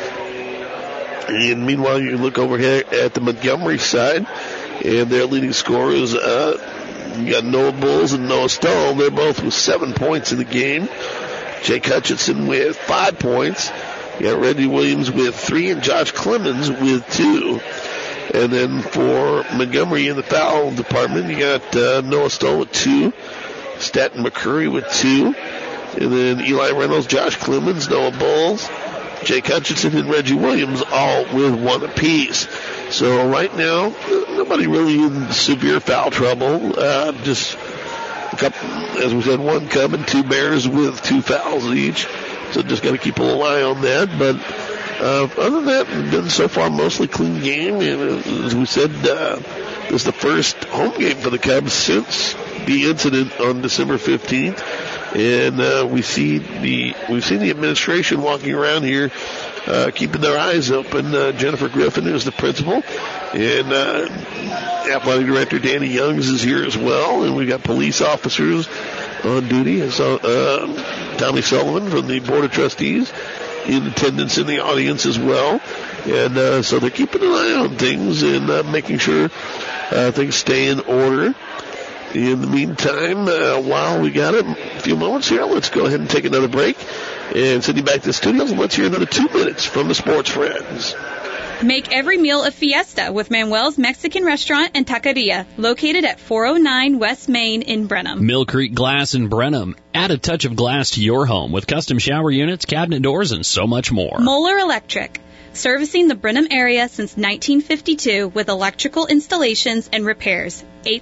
And meanwhile, you look over here at the Montgomery side, and their leading scorers, you got Noah Bulls and Noah Stoll. They're both with 7 points in the game. Jake Hutchinson with 5 points. You got Reggie Williams with 3 and Josh Clemens with 2. And then for Montgomery in the foul department, you got Noah Stoll with 2. Staten McCurry with 2. And then Eli Reynolds, Josh Clemens, Noah Bulls, Jake Hutchinson, and Reggie Williams all with 1 apiece. So right now, nobody really in severe foul trouble. Just a couple, as we said, 1 Cub and 2 Bears with 2 fouls each. So just got to keep a little eye on that. But other than that, it's been so far mostly clean game. And as we said, this is the first home game for the Cubs since the incident on December 15th. And we've seen the administration walking around here, keeping their eyes open. Jennifer Griffin, who's the principal, and athletic director Danny Youngs is here as well. And we've got police officers on duty. And so Tommy Sullivan from the Board of Trustees in attendance in the audience as well. And so they're keeping an eye on things and making sure things stay in order. In the meantime, while we got a few moments here, let's go ahead and take another break and send you back to the studios, and let's hear another 2 minutes from the Sports Friends. Make every meal a fiesta with Manuel's Mexican Restaurant and Taqueria, located at 409 West Main in Brenham. Mill Creek Glass in Brenham. Add a touch of glass to your home with custom shower units, cabinet doors, and so much more. Moeller Electric, servicing the Brenham area since 1952 with electrical installations and repairs.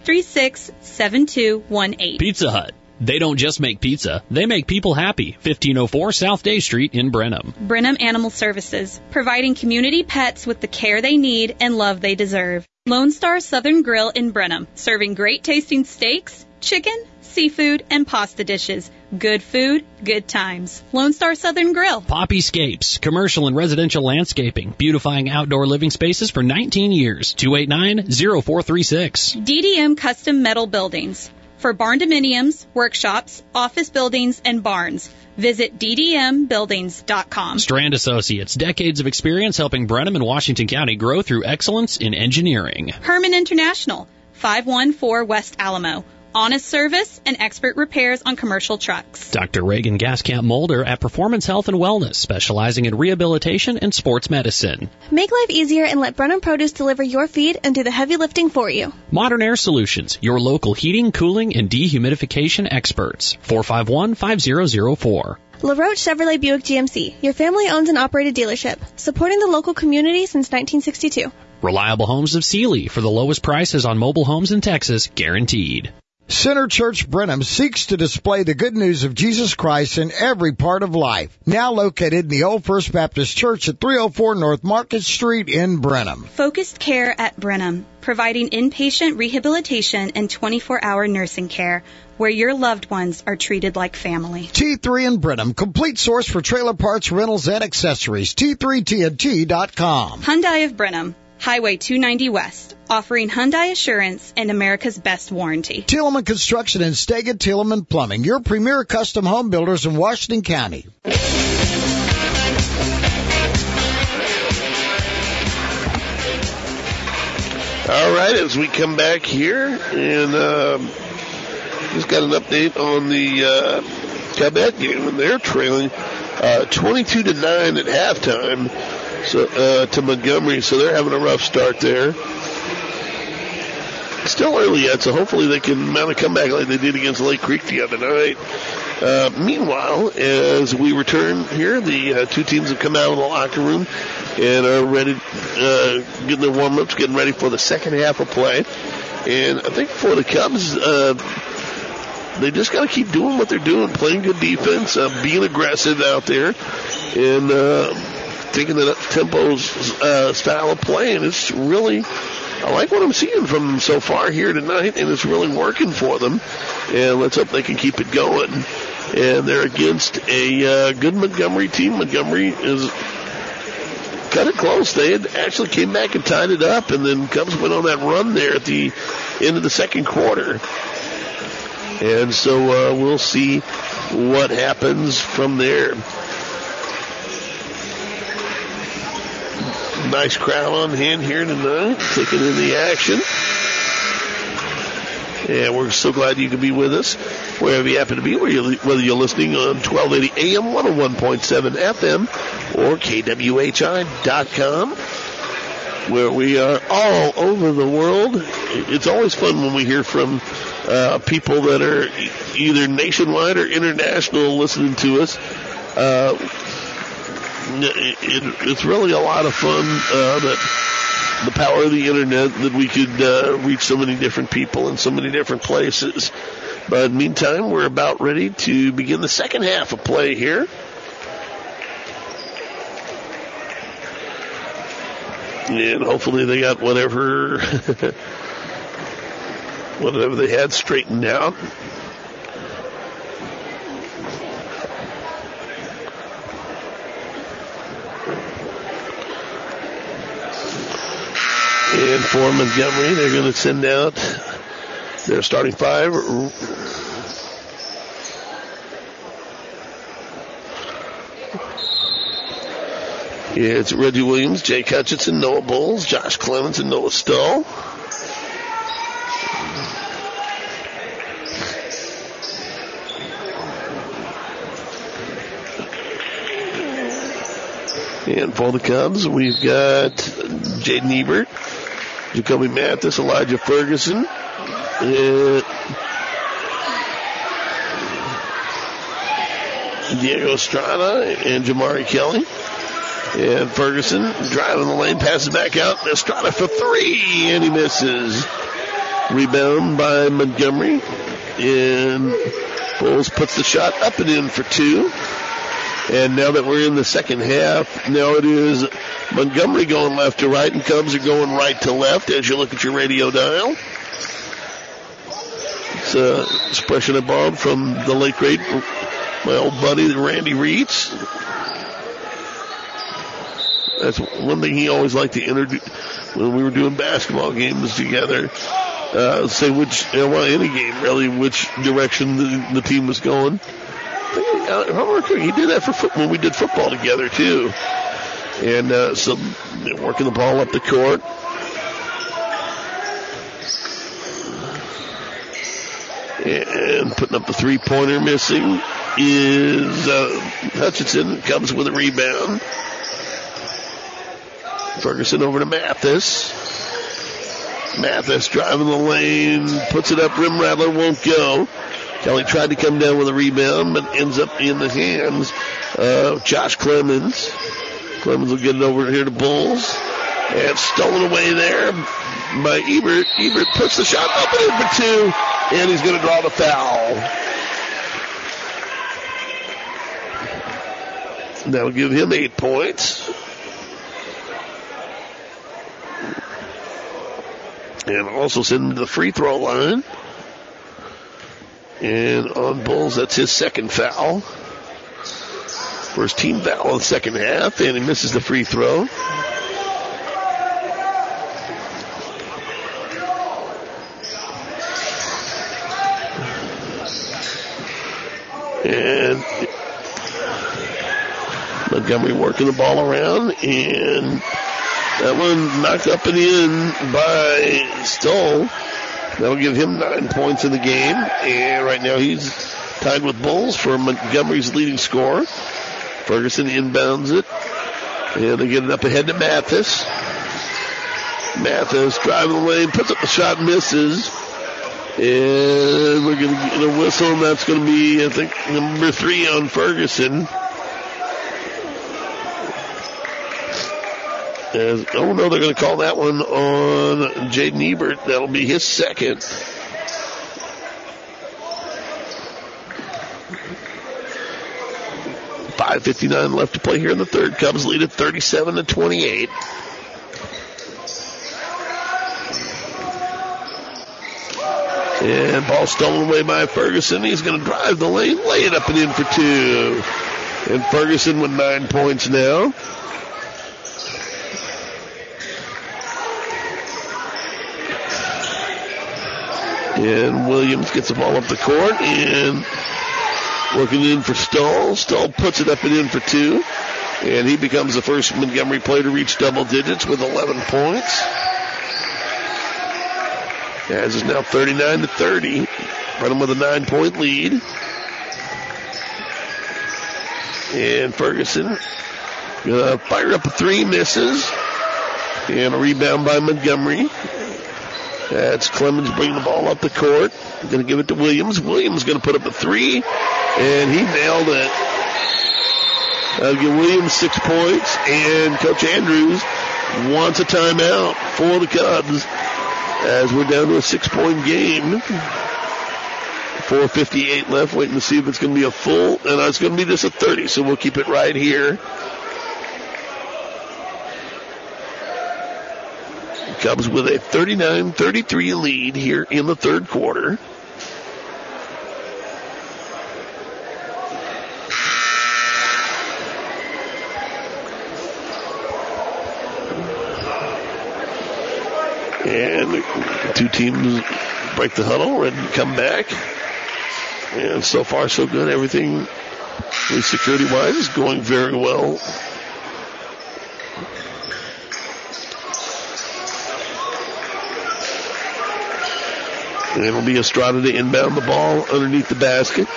836-7218. Pizza Hut. They don't just make pizza, they make people happy. 1504 South Day Street in Brenham. Brenham Animal Services, providing community pets with the care they need and love they deserve. Lone Star Southern Grill in Brenham, serving great tasting steaks, chicken, seafood, and pasta dishes. Good food, good times. Lone Star Southern Grill. Poppyscapes, commercial and residential landscaping, beautifying outdoor living spaces for 19 years. 289-0436. DDM Custom Metal Buildings. For barn dominiums, workshops, office buildings, and barns, visit ddmbuildings.com. Strand Associates, decades of experience helping Brenham and Washington County grow through excellence in engineering. Herman International, 514 West Alamo. Honest service and expert repairs on commercial trucks. Dr. Reagan Gaskamp Mulder at Performance Health and Wellness, specializing in rehabilitation and sports medicine. Make life easier and let Brenham Produce deliver your feed and do the heavy lifting for you. Modern Air Solutions, your local heating, cooling, and dehumidification experts. 451-5004. LaRoche Chevrolet Buick GMC, your family owns and operated dealership, supporting the local community since 1962. Reliable Homes of Sealy, for the lowest prices on mobile homes in Texas, guaranteed. Center Church Brenham seeks to display the good news of Jesus Christ in every part of life. Now located in the Old First Baptist Church at 304 North Market Street in Brenham. Focused Care at Brenham, providing inpatient rehabilitation and 24-hour nursing care where your loved ones are treated like family. T3 in Brenham, complete source for trailer parts, rentals, and accessories. T3TNT.com. Hyundai of Brenham, Highway 290 West, offering Hyundai Assurance and America's best warranty. Tilleman Construction and Stegan Tilleman Plumbing, your premier custom home builders in Washington County. All right, as we come back here, and just got an update on the Quebec game, and they're trailing 22-9 at halftime. So to Montgomery, so they're having a rough start there. Still early yet, so hopefully they can mount a comeback like they did against Lake Creek the other night. Meanwhile, as we return here, the two teams have come out of the locker room and are ready, getting their warm-ups, getting ready for the second half of play. And I think for the Cubs, they just got to keep doing what they're doing, playing good defense, being aggressive out there, and taking the tempo style of play. And it's really, I like what I'm seeing from them so far here tonight, and it's really working for them. And let's hope they can keep it going. And they're against a good Montgomery team. Montgomery is cut it close. They had actually came back and tied it up, and then Cubs went on that run there at the end of the second quarter. And so we'll see what happens from there. Nice crowd on hand here tonight, taking in the action. And we're so glad you can be with us wherever you happen to be, whether you're listening on 1280 AM, 101.7 FM, or KWHI.com, where we are all over the world. It's always fun when we hear from people that are either nationwide or international listening to us. It's really a lot of fun that the power of the internet, that we could reach so many different people in so many different places. But meantime, we're about ready to begin the second half of play here. And hopefully they got whatever they had straightened out. And for Montgomery, they're going to send out their starting five. It's Reggie Williams, Jake Hutchinson, Noah Bowles, Josh Clemens, and Noah Stoll. And for the Cubs, we've got Jaden Ebert, Jacoby Mathis, Elijah Ferguson, Diego Estrada, and Jamari Kelly. And Ferguson driving the lane, passes back out. Estrada for three, and he misses. Rebound by Montgomery. And Bowles puts the shot up and in for two. And now that we're in the second half, now it is Montgomery going left to right, and Cubs are going right to left as you look at your radio dial. It's an expression I borrowed from the late great, my old buddy, Randy Reitz. That's one thing he always liked to introduce when we were doing basketball games together. Say any game really, which direction the team was going. He did that for football when we did football together too. And so working the ball up the court. And putting up the three-pointer, missing is Hutchinson. Comes with a rebound. Ferguson over to Mathis. Mathis driving the lane, puts it up, rim rattler won't go. Kelly tried to come down with a rebound, but ends up in the hands of Josh Clemens. Clemens will get it over here to Bulls. And stolen away there by Ebert. Ebert puts the shot up and in for two, and he's going to draw the foul. That'll give him 8 points. And also send him to the free throw line. And on Bulls, that's his second foul. First team foul in the second half, and he misses the free throw. And Montgomery working the ball around, and that one knocked up and in by Stoll. That'll give him 9 points in the game. And right now he's tied with Bulls for Montgomery's leading scorer. Ferguson inbounds it. And they get it up ahead to Mathis. Mathis driving the lane, puts up the shot, misses. And we're going to get a whistle, and that's going to be, I think, number 3 on Ferguson. They're going to call that one on Jaden Ebert. That'll be his second. .5:59 left to play here in the third. Cubs lead at 37-28. And ball stolen away by Ferguson. He's going to drive the lane, lay it up and in for two. And Ferguson with 9 points now. And Williams gets the ball up the court and working in for Stoll. Stoll puts it up and in for two. And he becomes the first Montgomery player to reach double digits with 11 points. As is now 39-30. Running with a 9-point lead. And Ferguson gonna fire up a three, misses. And a rebound by Montgomery. That's Clemens bringing the ball up the court. Going to give it to Williams. Williams going to put up a three, and he nailed it. That'll give Williams 6 points, and Coach Andrews wants a timeout for the Cubs as we're down to a 6-point game. 4:58 left, waiting to see if it's going to be a full, and it's going to be just a 30, so we'll keep it right here. Cubs with a 39-33 lead here in the third quarter. And the two teams break the huddle and come back. And so far, so good. Everything, at least security-wise, is going very well. And it'll be Estrada to inbound the ball underneath the basket.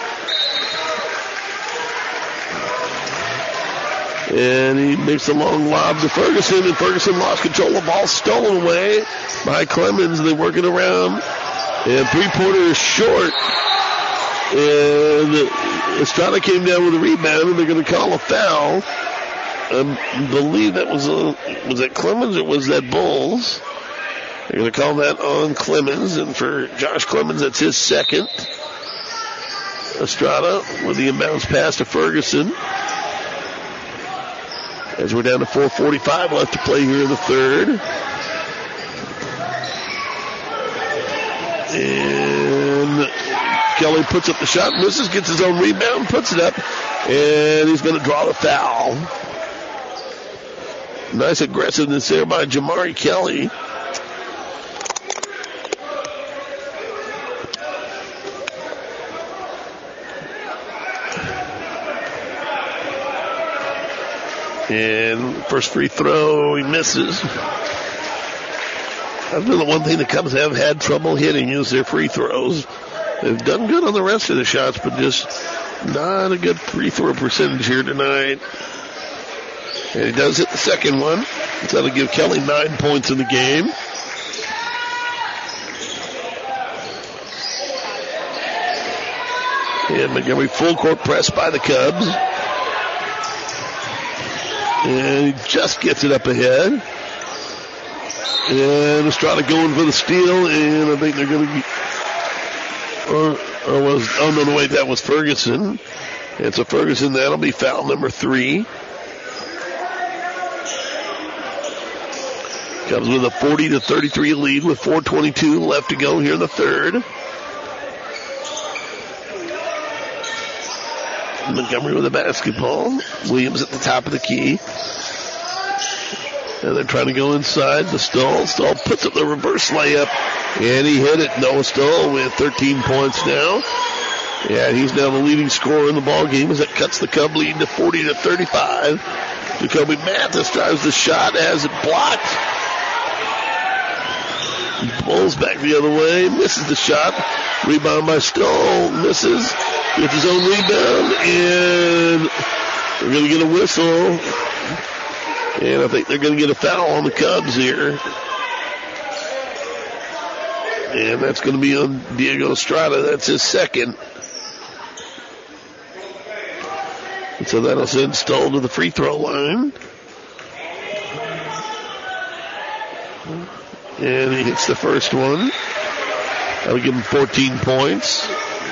And he makes a long lob to Ferguson, and Ferguson lost control. The ball stolen away by Clemens. They work it around. And three-pointer is short. And Estrada came down with a rebound, and they're going to call a foul. I believe that was that Clemens or was that Bulls? They're going to call that on Clemens, and for Josh Clemens, that's his second. Estrada with the inbounds pass to Ferguson. As we're down to 4:45 left to play here in the third. And Kelly puts up the shot, misses, gets his own rebound, puts it up, and he's going to draw the foul. Nice aggressiveness there by Jamari Kelly. And first free throw, he misses. That's been the one thing the Cubs have had trouble hitting is their free throws. They've done good on the rest of the shots, but just not a good free throw percentage here tonight. And he does hit the second one. So that'll give Kelly 9 points in the game. And Montgomery full court press by the Cubs. And he just gets it up ahead. And Estrada going for the steal, and I think they're going to be, wait, that was Ferguson. And so Ferguson, that'll be foul number 3. Cubs with a 40-33 lead with 4:22 left to go here in the third. Montgomery with the basketball. Williams at the top of the key. And they're trying to go inside. The Stoll puts up the reverse layup. And he hit it. Noah Stoll with 13 points now. And he's now the leading scorer in the ball game as it cuts the Cub lead to 40-35. Jacoby Mathis drives the shot, has it blocked. Pulls back the other way, misses the shot. Rebound by Stoll, misses. Gets his own rebound, and they're going to get a whistle. And I think they're going to get a foul on the Cubs here. And that's going to be on Diego Estrada. That's his second. And so that'll send Stoll to the free throw line. And he hits the first one. That'll give him 14 points.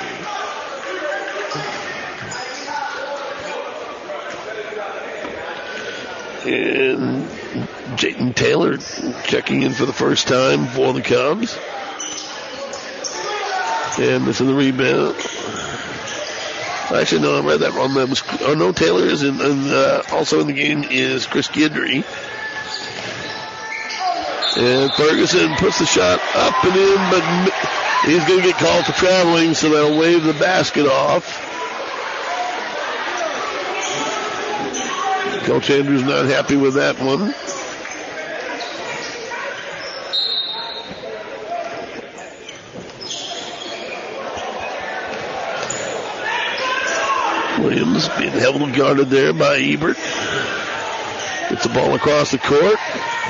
And Jayden Taylor checking in for the first time for the Cubs. And missing the rebound. Actually, no, I read that wrong. That was, Taylor is in, also in the game is Chris Guidry. And Ferguson puts the shot up and in, but he's going to get called for traveling, so they'll wave the basket off. Coach Andrews not happy with that one. Williams being heavily guarded there by Ebert. Gets the ball across the court.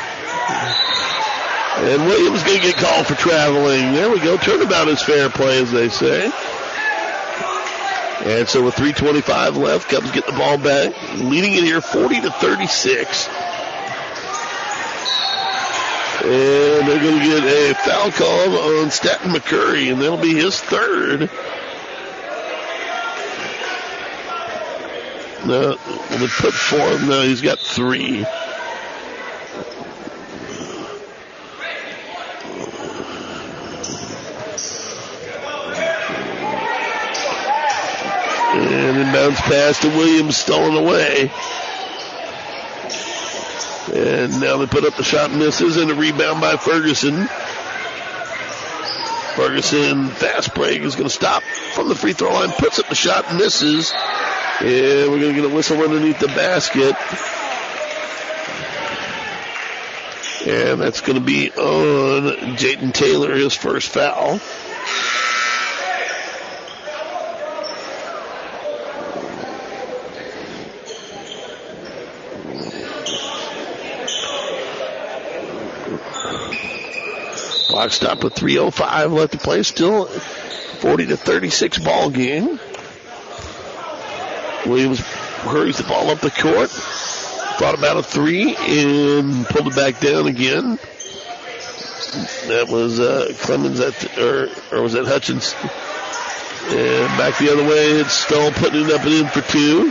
And Williams going to get called for traveling. There we go. Turnabout is fair play, as they say. And so with 3:25 left, Cubs get the ball back, leading it here 40-36. And they're going to get a foul call on Staten McCurry, and that'll be his third. No, they put 4. No, he's got 3. And inbounds pass to Williams, stolen away. And now they put up the shot, misses, and a rebound by Ferguson. Ferguson, fast break, is going to stop from the free throw line, puts up the shot, misses. And we're going to get a whistle underneath the basket. And that's going to be on Jaden Taylor, his first foul. Clock stopped with 3:05 left to play. Still 40-36 ball game. Williams hurries the ball up the court. Thought about a three and pulled it back down again. That was Clemens or was that Hutchins? And back the other way. It's Stoll putting it up and in for two.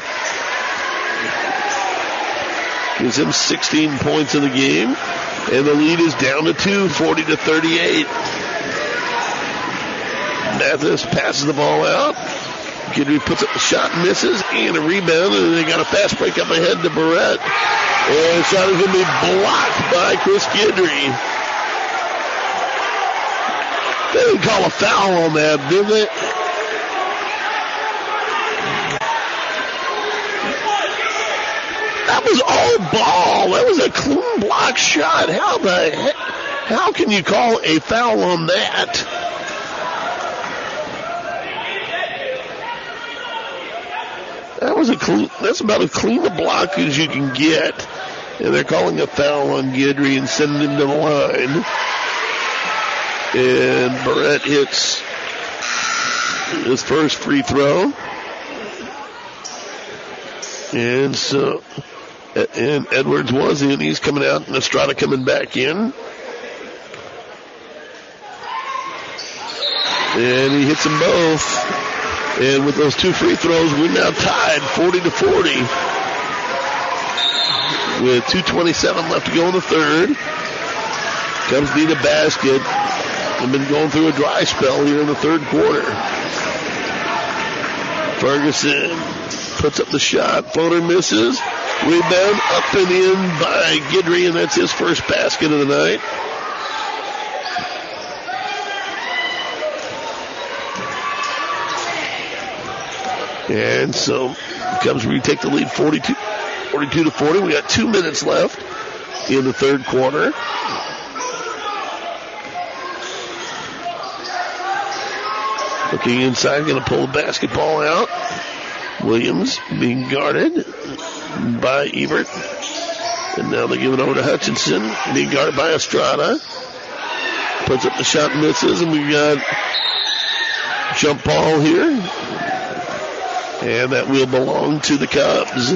Gives him 16 points in the game. And the lead is down to 2, 40-38. Mathis passes the ball out. Guidry puts up the shot, misses, and a rebound, and they got a fast break up ahead to Barrett. And the shot is going to be blocked by Chris Guidry. They didn't call a foul on that, did they? That was all ball. That was a clean block shot. How the heck? How can you call a foul on that? That's about as clean a block as you can get. And they're calling a foul on Guidry and sending him to the line. And Barrett hits his first free throw. And Edwards was in. He's coming out, and Estrada coming back in. And he hits them both. And with those two free throws, we're now tied 40-40. With 2:27 left to go in the third. Cubs need a basket. They've been going through a dry spell here in the third quarter. Ferguson puts up the shot. Floater misses. Rebound up and in by Guidry, and that's his first basket of the night. And so Cubs retake the lead 42-40. We got 2 minutes left in the third quarter. Looking inside, going to pull the basketball out. Williams being guarded by Ebert. And now they give it over to Hutchinson, being guarded by Estrada. Puts up the shot, misses, and we've got jump ball here. And that will belong to the Cubs.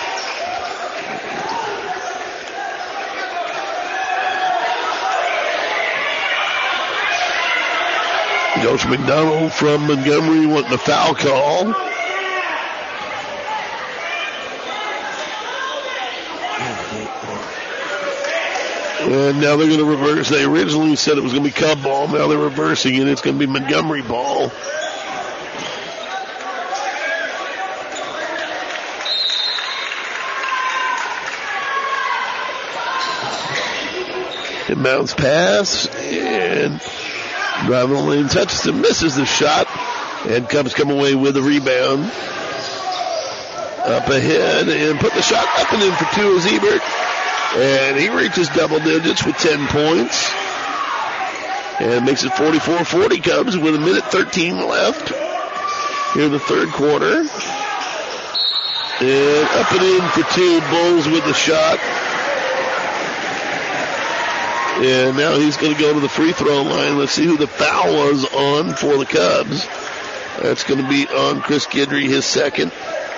Coach McDonald from Montgomery wanting a foul call. And now they're going to reverse. They originally said it was going to be Cub ball. Now they're reversing it. It's going to be Montgomery ball. Inbounds pass, and driving the lane, Hutchinson misses the shot, and Cubs come away with a rebound. Up ahead, and put the shot up and in for two is Ebert, and he reaches double digits with 10 points, and makes it 44-40 Cubs with 1:13 left here in the third quarter. And up and in for two, Bulls with the shot. And now he's going to go to the free throw line. Let's see who the foul was on for the Cubs. That's going to be on Chris Guidry, his second.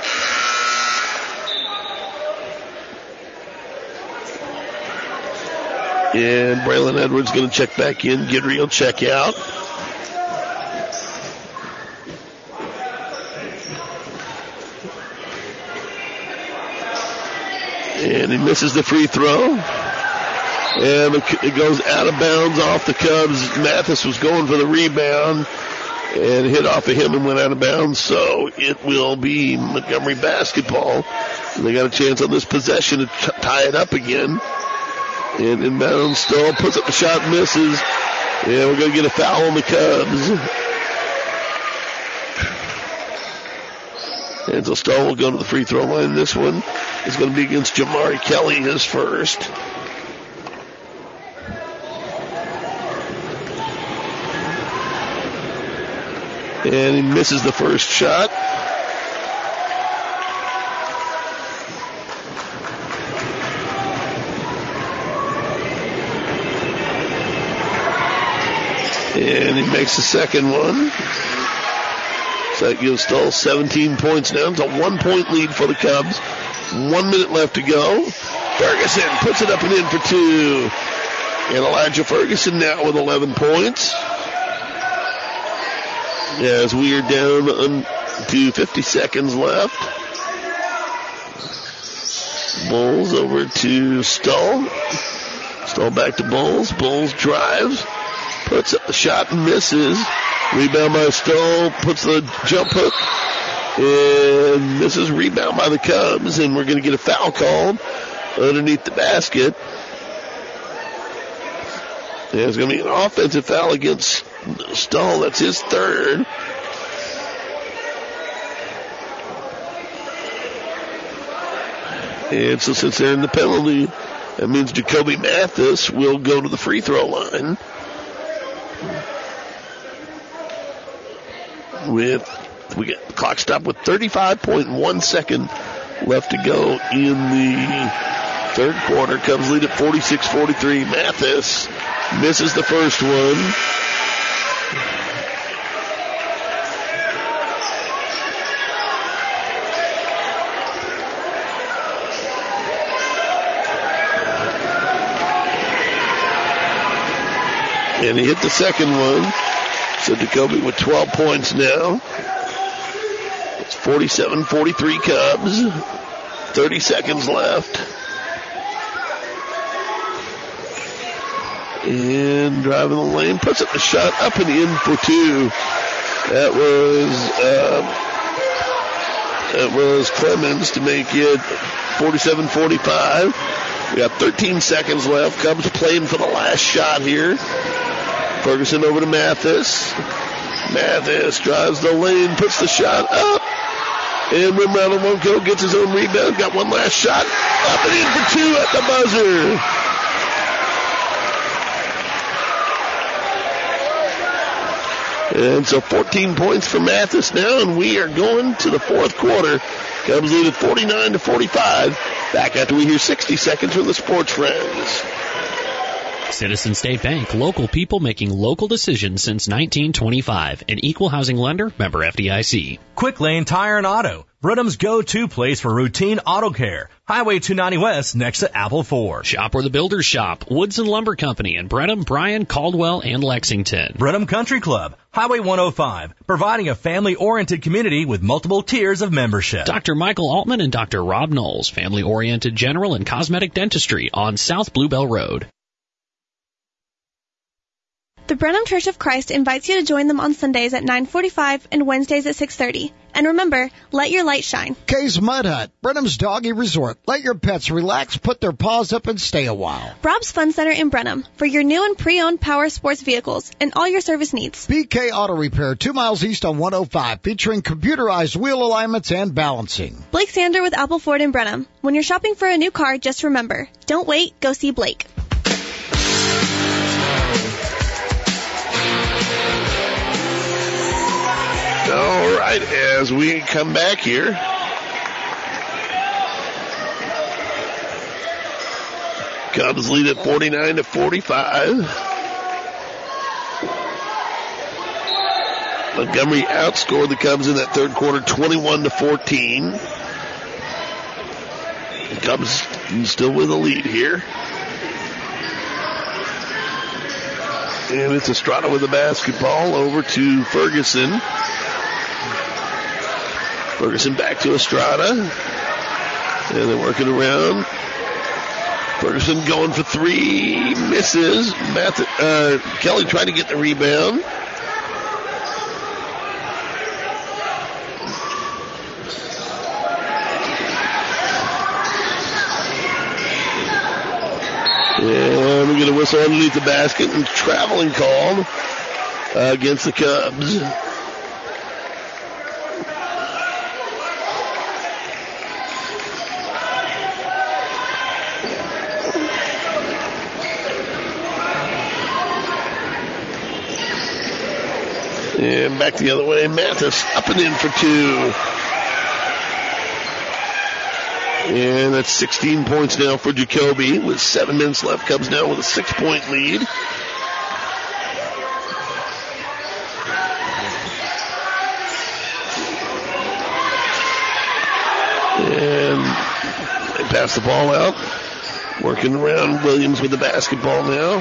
And Braylon Edwards going to check back in. Guidry will check out. And he misses the free throw. And it goes out of bounds off the Cubs. Mathis was going for the rebound and hit off of him and went out of bounds. So it will be Montgomery basketball. And they got a chance on this possession to tie it up again. And inbound Stoll puts up the shot, misses. Yeah, we're going to get a foul on the Cubs. And so Stoll will go to the free throw line. This one is going to be against Jamari Kelly, his first. And he misses the first shot. And he makes the second one. So that gives Stoll 17 points now. It's a 1-point lead for the Cubs. 1 minute left to go. Ferguson puts it up and in for 2. And Elijah Ferguson now with 11 points. As we are down to 50 seconds left. Bowles over to Stoll. Stoll back to Bowles. Bowles drives. Puts up the shot and misses. Rebound by Stoll. Puts the jump hook. And misses. Rebound by the Cubs. And we're going to get a foul called underneath the basket. There's going to be an offensive foul against Stoll. That's his third. And so since they're in the penalty, that means Jacoby Mathis will go to the free throw line. We get the clock stopped with 35.1 second left to go in the third quarter. Cubs lead at 46-43. Mathis misses the first one. And he hit the second one. So Jacoby with 12 points now. It's 47-43 Cubs. 30 seconds left. And driving the lane, puts up the shot, up and in for 2. That was Clemens to make it 47-45. We got 13 seconds left. Cubs playing for the last shot here. Ferguson over to Mathis. Mathis drives the lane, puts the shot up. And Ronaldo won't go, gets his own rebound. Got one last shot. Up and in for 2 at the buzzer. And so 14 points for Mathis now, and we are going to the fourth quarter. Cubs lead at 49-45. Back after we hear 60 seconds from the Sports Friends. Citizen State Bank, local people making local decisions since 1925. An equal housing lender, member FDIC. Quick Lane Tire and Auto, Brenham's go-to place for routine auto care. Highway 290 West next to Apple Ford. Shop where the builders shop. Woodson Lumber Company in Brenham, Bryan, Caldwell, and Lexington. Brenham Country Club, Highway 105, providing a family-oriented community with multiple tiers of membership. Dr. Michael Altman and Dr. Rob Knowles, family-oriented general and cosmetic dentistry on South Bluebell Road. The Brenham Church of Christ invites you to join them on Sundays at 9:45 and Wednesdays at 6:30. And remember, let your light shine. Kay's Mud Hut, Brenham's Doggy Resort. Let your pets relax, put their paws up, and stay a while. Rob's Fun Center in Brenham for your new and pre-owned power sports vehicles and all your service needs. BK Auto Repair, 2 miles east on 105, featuring computerized wheel alignments and balancing. Blake Sander with Apple Ford in Brenham. When you're shopping for a new car, just remember, don't wait, go see Blake. All right, as we come back here, Cubs lead at 49-45. Montgomery outscored the Cubs in that third quarter 21-14. The Cubs still with a lead here. And it's Estrada with the basketball over to Ferguson. Ferguson back to Estrada. And they're working around. Ferguson going for 3, misses. Kelly trying to get the rebound. And we get a whistle underneath the basket and traveling called against the Cubs. And back the other way, Mathis up and in for 2. And that's 16 points now for Jacoby with 7 minutes left. Cubs now with a 6-point lead. And they pass the ball out. Working around Williams with the basketball now.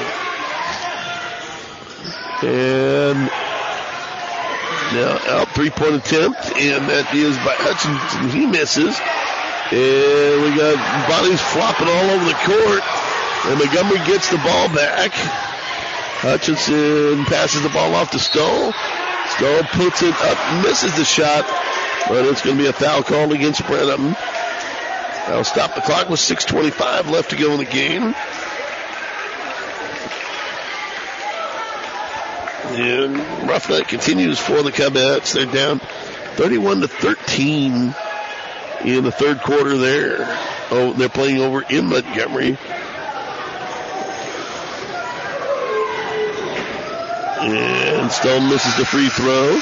And now out 3-point attempt, and that is by Hutchinson. He misses. And we got bodies flopping all over the court. And Montgomery gets the ball back. Hutchinson passes the ball off to Stoll. Stoll puts it up, misses the shot, but it's going to be a foul called against Brenham. That'll stop the clock with 6:25 left to go in the game. And rough night continues for the Cubs. They're down 31-13 in the third quarter there. Oh, they're playing over in Montgomery. And Stone misses the free throw.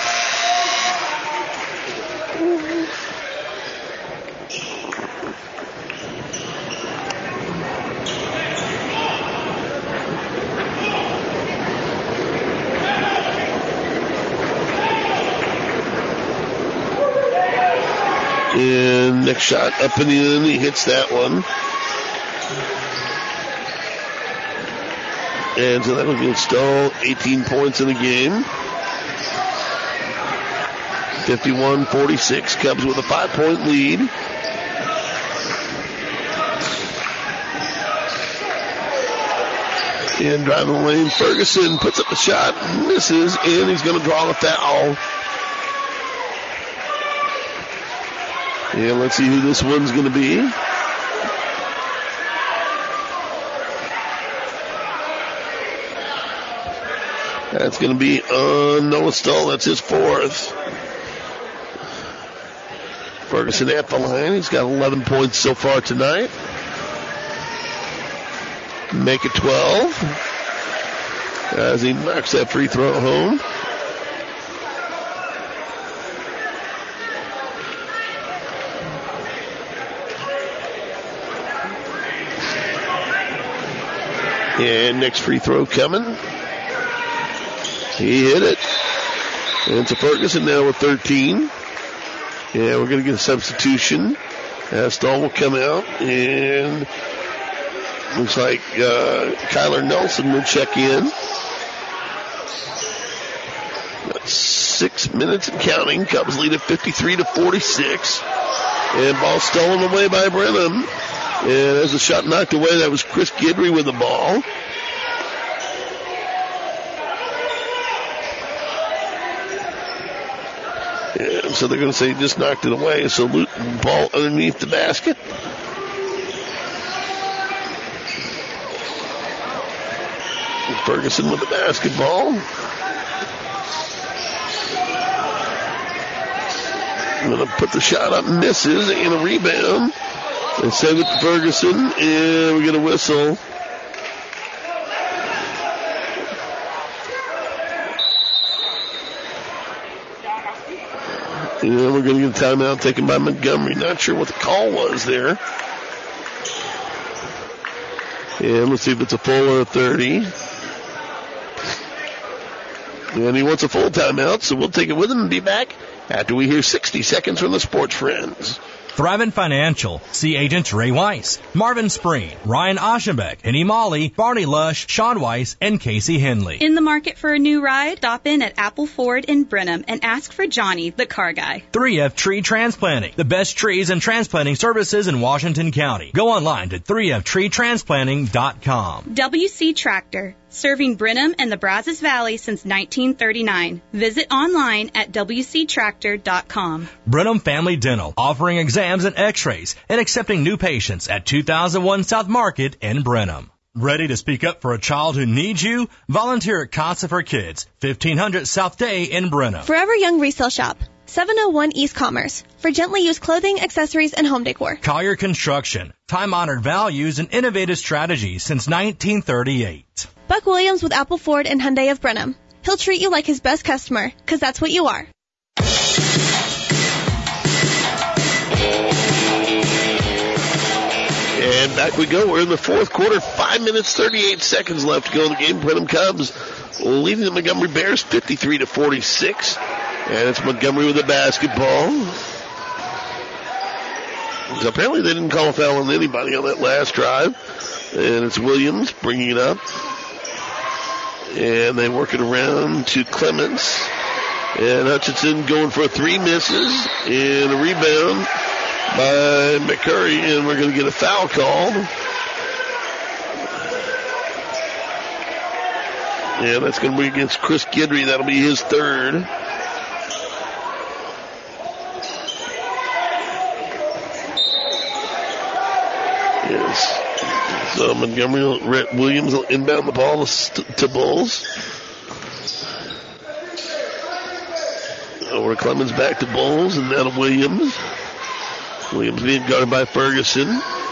And next shot up and in, he hits that one. And so that'll give Stoll 18 points in the game. 51-46, Cubs with a 5-point lead. And driving the lane, Ferguson puts up a shot, misses, and he's going to draw the foul. And let's see who this one's going to be. That's going to be on Noah Stoll. That's his 4th. Ferguson at the line. He's got 11 points so far tonight. Make it 12 as he knocks that free throw home. And next free throw coming. He hit it. And it's a Ferguson now with 13. Yeah, we're going to get a substitution. Stoll will come out. And looks like Kyler Nelson will check in. Got 6 minutes and counting. Cubs lead at 53-46. And ball stolen away by Brenham. And as the shot knocked away, that was Chris Guidry with the ball. And so they're going to say he just knocked it away. So Luton ball underneath the basket. Ferguson with the basketball. Going to put the shot up, misses, and a rebound. They save it to Ferguson, and we get a whistle. And we're going to get a timeout taken by Montgomery. Not sure what the call was there. And let's see if it's a full or a 30. And he wants a full timeout, so we'll take it with him and be back after we hear 60 seconds from the Sports Friends. Thrivent Financial. See agents Ray Weiss, Marvin Spreen, Ryan Aschenbeck, Henny Molly, Barney Lush, Sean Weiss, and Casey Henley. In the market for a new ride? Stop in at Apple Ford in Brenham and ask for Johnny, the car guy. 3F Tree Transplanting. The best trees and transplanting services in Washington County. Go online to 3ftreetransplanting.com. WC Tractor. Serving Brenham and the Brazos Valley since 1939. Visit online at WCTractor.com. Brenham Family Dental, offering exams and x-rays and accepting new patients at 2001 South Market in Brenham. Ready to speak up for a child who needs you? Volunteer at Casa for Kids, 1500 South Day in Brenham. Forever Young Resale Shop, 701 East Commerce, for gently used clothing, accessories, and home decor. Collier Construction, time-honored values and innovative strategies since 1938. Buck Williams with Apple Ford and Hyundai of Brenham. He'll treat you like his best customer, because that's what you are. And back we go. We're in the fourth quarter. 5 minutes, 38 seconds left to go in the game. Brenham Cubs leading the Montgomery Bears 53-46. And it's Montgomery with the basketball. So apparently they didn't call a foul on anybody on that last drive. And it's Williams bringing it up. And they work it around to Clements. And Hutchinson going for 3 misses. And a rebound by McCurry, and we're going to get a foul called. And that's going to be against Chris Guidry. That'll be his third. Yes. So Montgomery Williams will inbound the ball to Bulls. Over Clemens back to Bulls, and now to Williams. Williams being guarded by Ferguson.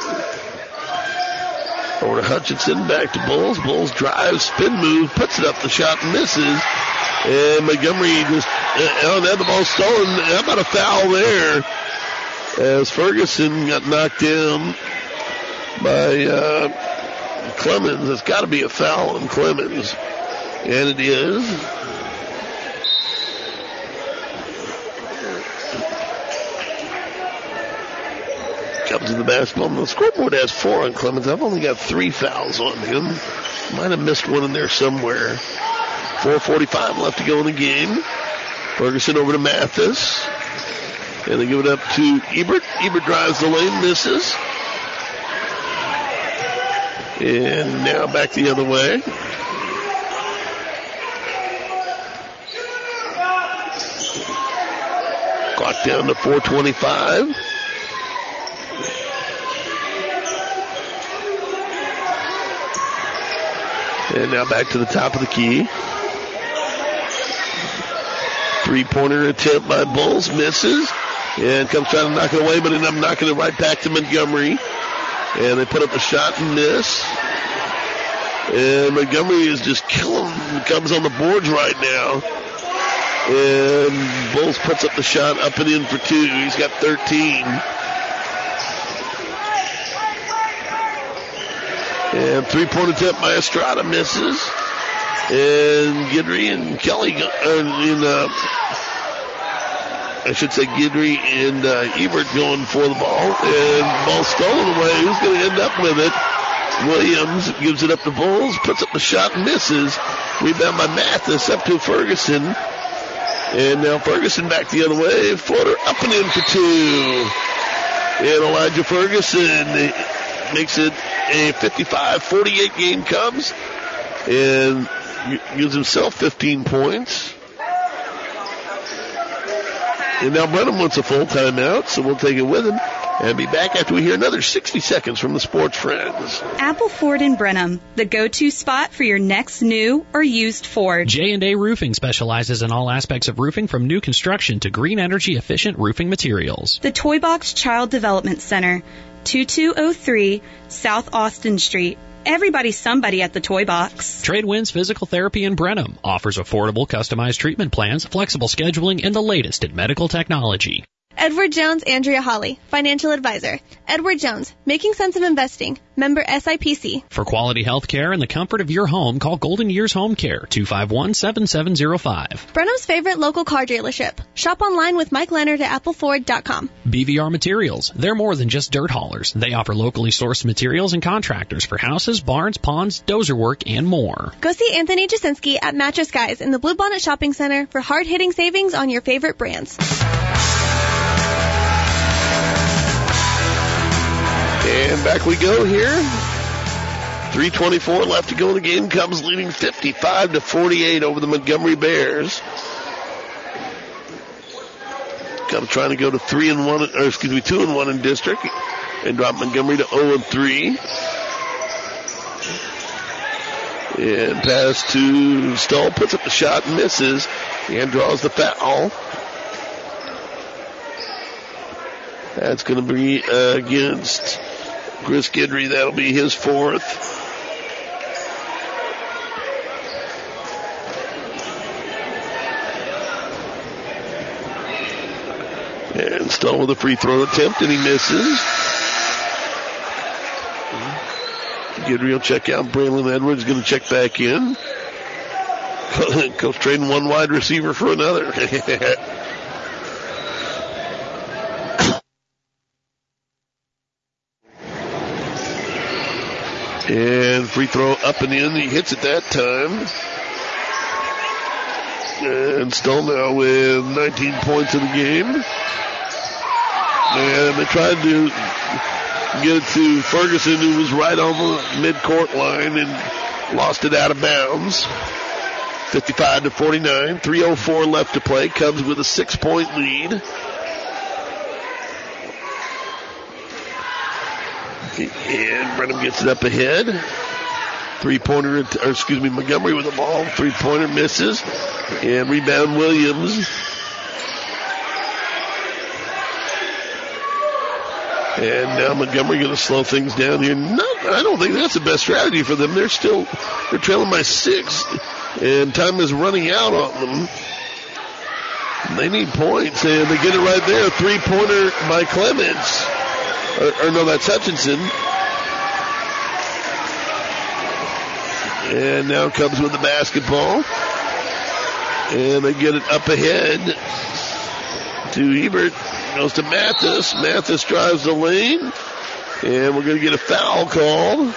Over to Hutchinson, back to Bulls. Bulls drives, spin move, puts it up, the shot misses. And Montgomery just, now the ball stolen. How about a foul there? As Ferguson got knocked down by Clemens. It's got to be a foul on Clemens. And it is. Comes to the basketball. The scoreboard has 4 on Clemens. I've only got 3 fouls on him. Might have missed one in there somewhere. 4:45 left to go in the game. Ferguson over to Mathis. And they give it up to Ebert. Ebert drives the lane, misses. And now back the other way. Clock down to 4:25. And now back to the top of the key. 3-pointer attempt by Bulls, misses. And comes trying to knock it away, but ended up knocking it right back to Montgomery. And they put up a shot and miss. And Montgomery is just killing the Cubs on the boards right now. And Bulls puts up the shot up and in for 2. He's got 13. And 3-point attempt by Estrada misses. And Guidry and Kelly, Guidry and Ebert going for the ball. And ball stolen away. Who's going to end up with it? Williams gives it up to Bulls, puts up the shot and misses. Rebound by Mathis up to Ferguson. And now Ferguson back the other way. Floater up and in for 2. And Elijah Ferguson makes it a 55-48 game Cubs. And gives himself 15 points. And now Brenham wants a full timeout, so we'll take it with him and be back after we hear another 60 seconds from the Sports Friends. Apple Ford in Brenham, the go-to spot for your next new or used Ford. J&A Roofing specializes in all aspects of roofing, from new construction to green energy efficient roofing materials. The Toy Box Child Development Center, 2203 South Austin Street. Everybody's somebody at the Toy Box. Tradewinds Physical Therapy in Brenham offers affordable, customized treatment plans, flexible scheduling, and the latest in medical technology. Edward Jones, Andrea Holly, Financial Advisor. Edward Jones, Making Sense of Investing, member SIPC. For quality health care and the comfort of your home, call Golden Years Home Care, 251-7705. Brenham's favorite local car dealership. Shop online with Mike Leonard at appleford.com. BVR Materials. They're more than just dirt haulers. They offer locally sourced materials and contractors for houses, barns, ponds, dozer work, and more. Go see Anthony Jasinski at Mattress Guys in the Bluebonnet Shopping Center for hard-hitting savings on your favorite brands. And back we go here. 3:24 left to go in the game. Cubs leading 55-48 over the Montgomery Bears. Cubs trying to go to 2-1 in district and drop Montgomery to 0-3. And pass to Stoll, puts up the shot, misses, and draws the foul. That's going to be against Chris Guidry. That'll be his fourth. And Stoll with a free throw attempt, and he misses. Guidry will check out. Braylon Edwards going to check back in. Coach trading one wide receiver for another. And free throw up and in. He hits it that time. And Stoll now with 19 points in the game. And they tried to get it to Ferguson, who was right on the midcourt line, and lost it out of bounds. 55-49. 3:04 left to play. Cubs with a 6-point lead. And Brenham gets it up ahead. Montgomery with the ball. Three-pointer misses. And rebound Williams. And now Montgomery going to slow things down here. I don't think that's the best strategy for them. They're trailing by 6. And time is running out on them. They need points. And they get it right there. Three-pointer by Clements. No, that's Hutchinson. And now Cubs with the basketball. And they get it up ahead to Ebert. Goes to Mathis. Mathis drives the lane. And we're going to get a foul called.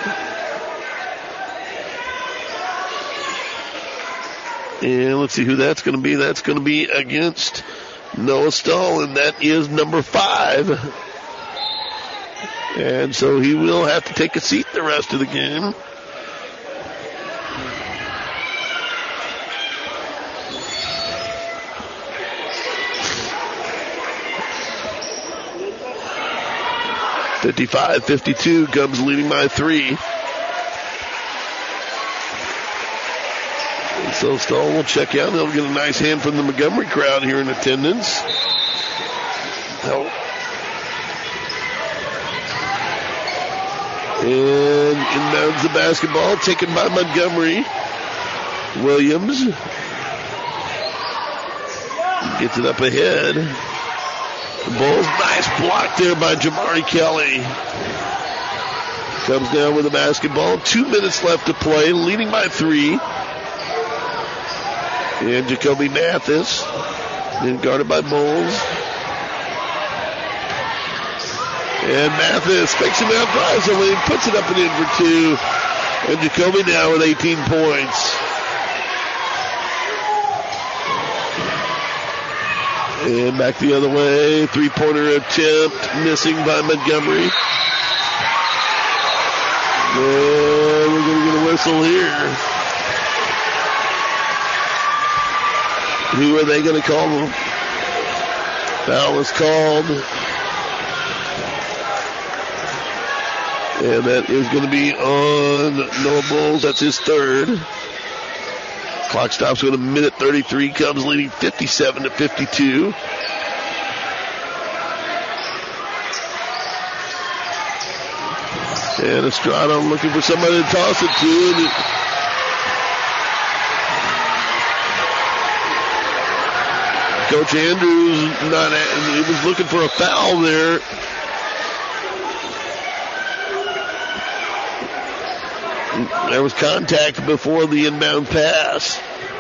And let's see who that's going to be. That's going to be against Noah Stoll, and that is number 5. And so he will have to take a seat the rest of the game. (55-52) Cubs leading by 3. And so Stoll will check out. They'll get a nice hand from the Montgomery crowd here in attendance. And inbounds the basketball, taken by Montgomery. Williams gets it up ahead. The Bulls, nice block there by Jamari Kelly. Comes down with the basketball. 2 minutes left to play, leading by 3. And Jacoby Mathis, then guarded by Bulls. And Mathis fakes him out, drives the lane, puts it up and in for 2. And Jacoby now with 18 points. And back the other way. Three-pointer attempt, missing by Montgomery. And we're going to get a whistle here. Who are they going to call? Foul is called. And that is going to be on Noah Bulls. That's his third. Clock stops with 1:33. Cubs leading 57-52. And Estrada looking for somebody to toss it to. Coach Andrews he was looking for a foul there. There was contact before the inbound pass.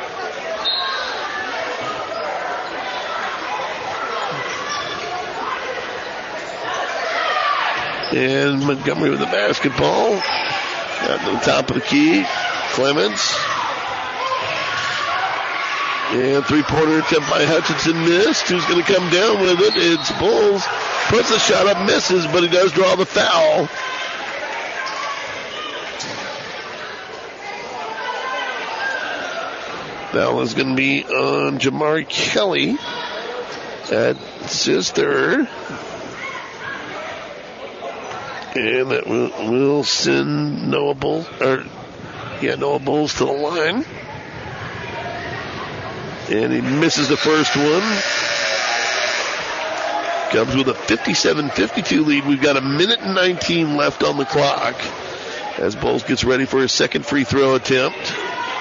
And Montgomery with the basketball. At the top of the key. Clements. And three-pointer attempt by Hutchinson missed. Who's going to come down with it? It's Bulls. Puts the shot up, misses, but he does draw the foul. Foul is going to be on Jamari Kelly. That's his third. And that will send Noah Bulls, Yeah, Noah Bowles to the line. And he misses the first one. Cubs with a 57-52 lead. We've got 1:19 left on the clock as Bowles gets ready for his second free throw attempt.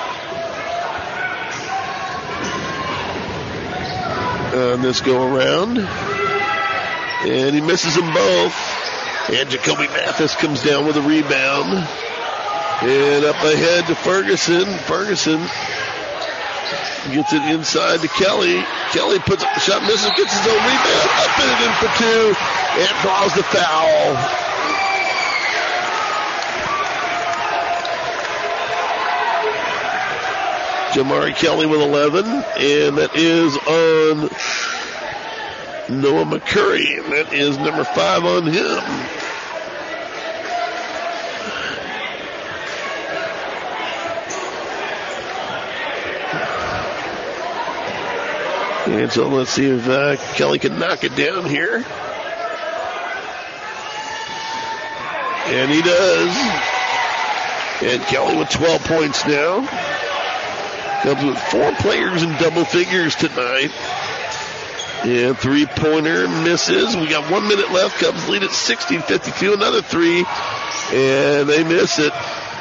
On this go around. And he misses them both. And Jacoby Mathis comes down with a rebound. And up ahead to Ferguson. Ferguson gets it inside to Kelly. Kelly puts up the shot, misses, gets his own rebound, up and in for two, and draws the foul. Jamari Kelly with 11, and that is on Noah McCurry, and that is number 5 on him. And so let's see if Kelly can knock it down here. And he does. And Kelly with 12 points now. Comes with 4 players in double figures tonight. And three-pointer misses. We got 1 minute left. Cubs lead at 60-52. Another three. And they miss it.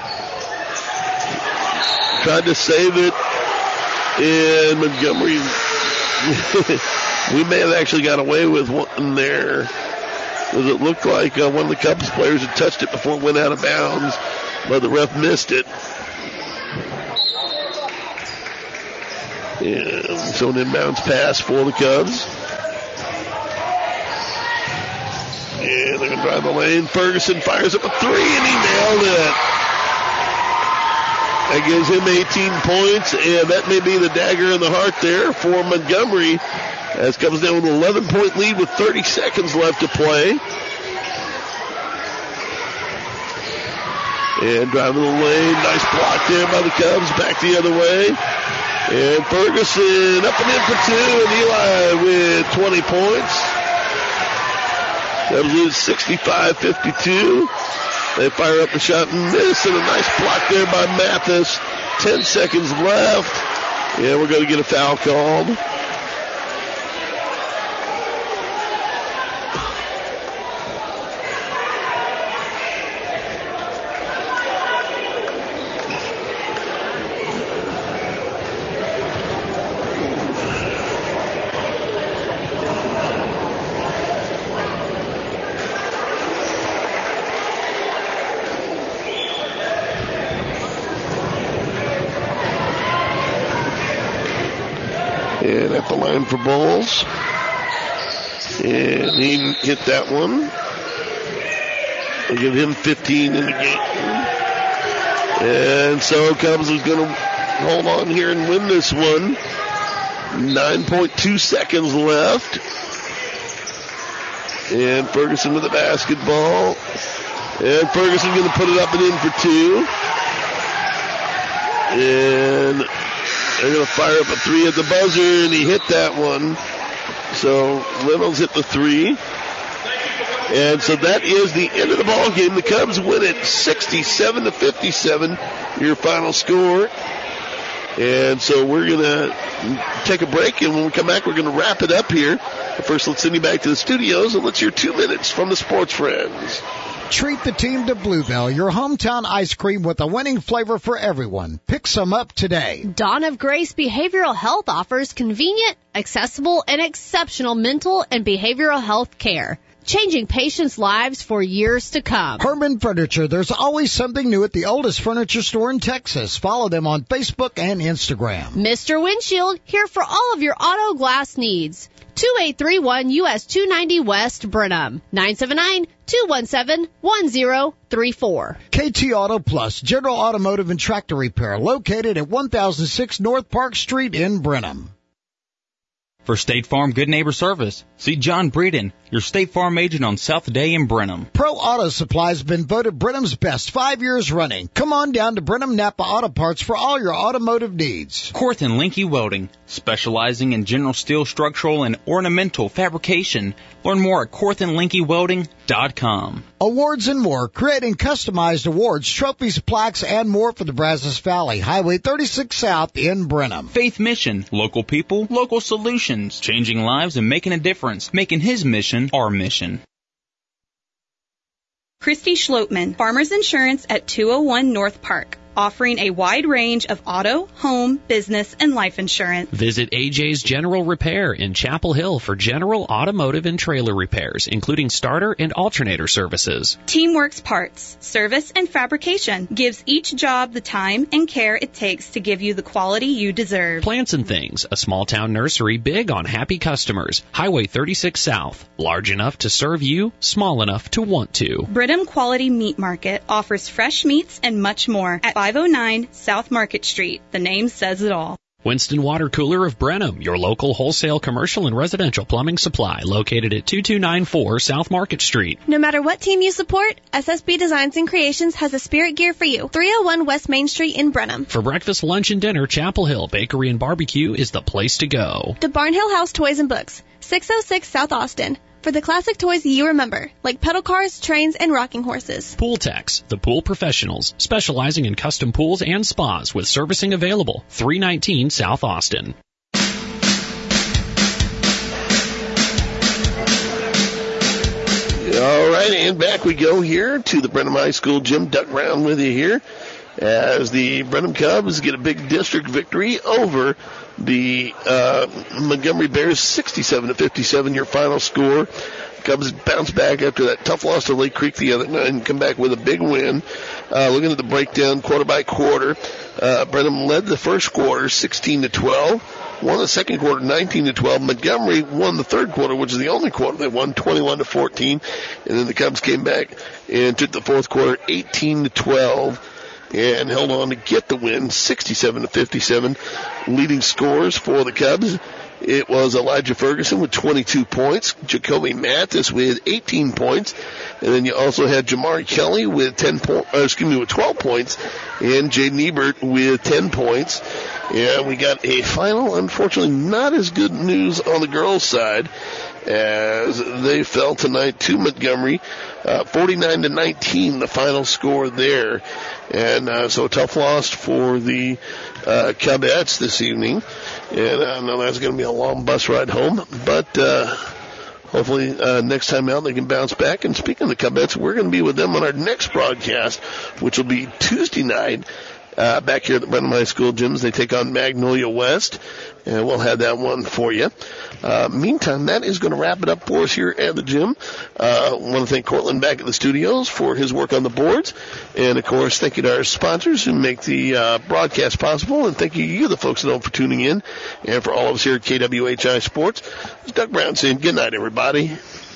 Tried to save it. And Montgomery... we may have actually got away with one there, because it looked like one of the Cubs players had touched it before it went out of bounds, but the ref missed it. And so an inbounds pass for the Cubs. And they're going to drive the lane. Ferguson fires up a three, and he nailed it. That gives him 18 points, and that may be the dagger in the heart there for Montgomery, as comes down with an 11-point lead with 30 seconds left to play. And driving the lane, nice block there by the Cubs, back the other way. And Ferguson up and in for two, and Eli with 20 points. Cubs lose 65-52. They fire up the shot and miss, and a nice block there by Mathis. 10 seconds left. Yeah, we're going to get a foul called. And at the line for Bowles. And he hit that one. I'll give him 15 in the game. And so Cubs is going to hold on here and win this one. 9.2 seconds left. And Ferguson with the basketball. And Ferguson going to put it up and in for two. And they're going to fire up a three at the buzzer, and he hit that one. So Reynolds hit the three. And so that is the end of the ball game. The Cubs win it 67-57, your final score. And so we're going to take a break, and when we come back, we're going to wrap it up here. But first, let's send you back to the studios, and let's hear 2 minutes from the Sports Friends. Treat the team to Bluebell, your hometown ice cream with a winning flavor for everyone. Pick some up today. Dawn of Grace Behavioral Health offers convenient, accessible, and exceptional mental and behavioral health care, changing patients' lives for years to come. Herman Furniture, there's always something new at the oldest furniture store in Texas. Follow them on Facebook and Instagram. Mr. Windshield, here for all of your auto glass needs. 2831 US 290 West, Brenham. 979-217-1034. KT Auto Plus, General Automotive and Tractor Repair, located at 1006 North Park Street in Brenham. For State Farm Good Neighbor Service, see John Breeden, your State Farm agent on South Day in Brenham. Pro Auto Supply has been voted Brenham's best 5 years running. Come on down to Brenham Napa Auto Parts for all your automotive needs. Korth and Linke Welding, specializing in general steel structural and ornamental fabrication. Learn more at KorthandLinkeWelding.com. Brazos.com. Awards and more, creating customized awards, trophies, plaques, and more for the Brazos Valley, Highway 36 South in Brenham. Faith Mission, local people, local solutions, changing lives and making a difference, making his mission our mission. Christy Schlotman, Farmers Insurance at 201 North Park, offering a wide range of auto, home, business, and life insurance. Visit AJ's General Repair in Chapel Hill for general automotive and trailer repairs, including starter and alternator services. Teamworks Parts, service and fabrication gives each job the time and care it takes to give you the quality you deserve. Plants and Things, a small town nursery big on happy customers. Highway 36 South, large enough to serve you, small enough to want to. Brenham Quality Meat Market offers fresh meats and much more at 509 South Market Street. The name says it all. Winston Water Cooler of Brenham, your local wholesale commercial and residential plumbing supply, located at 2294 South Market Street. No matter what team you support, SSB Designs and Creations has a spirit gear for you. 301 West Main Street in Brenham. For breakfast, lunch, and dinner, Chapel Hill Bakery and Barbecue is the place to go. The Barnhill House Toys and Books, 606 South Austin. For the classic toys you remember, like pedal cars, trains, and rocking horses. Pool Techs, the pool professionals, specializing in custom pools and spas with servicing available. 319 South Austin. All right, and back we go here to the Brenham High School gym. Doug Brown with you here as the Brenham Cubs get a big district victory over the Montgomery Bears, 67-57, your final score. Cubs bounce back after that tough loss to Lake Creek the other night and come back with a big win. Looking at the breakdown quarter by quarter, Brenham led the first quarter 16-12, won the second quarter 19-12. Montgomery won the third quarter, which is the only quarter they won, 21-14, and then the Cubs came back and took the fourth quarter 18-12. And held on to get the win, 67-57. Leading scorers for the Cubs, it was Elijah Ferguson with 22 points, Jacoby Mathis with 18 points, and then you also had Jamari Kelly with 12 points, and Jaden Ebert with 10 points. And we got a final, unfortunately, not as good news on the girls' side, as they fell tonight to Montgomery, 49-19, the final score there. And so a tough loss for the Cubettes this evening. And I know that's going to be a long bus ride home, but hopefully next time out they can bounce back. And speaking of the Cubettes, we're going to be with them on our next broadcast, which will be Tuesday night. Back here at the Brenham High School gyms, they take on Magnolia West, and we'll have that one for you. Meantime, that is going to wrap it up for us here at the gym. I want to thank Cortland back at the studios for his work on the boards, and of course, thank you to our sponsors who make the broadcast possible, and thank you the folks at home for tuning in, and for all of us here at KWHI Sports. It's Doug Brown saying good night, everybody.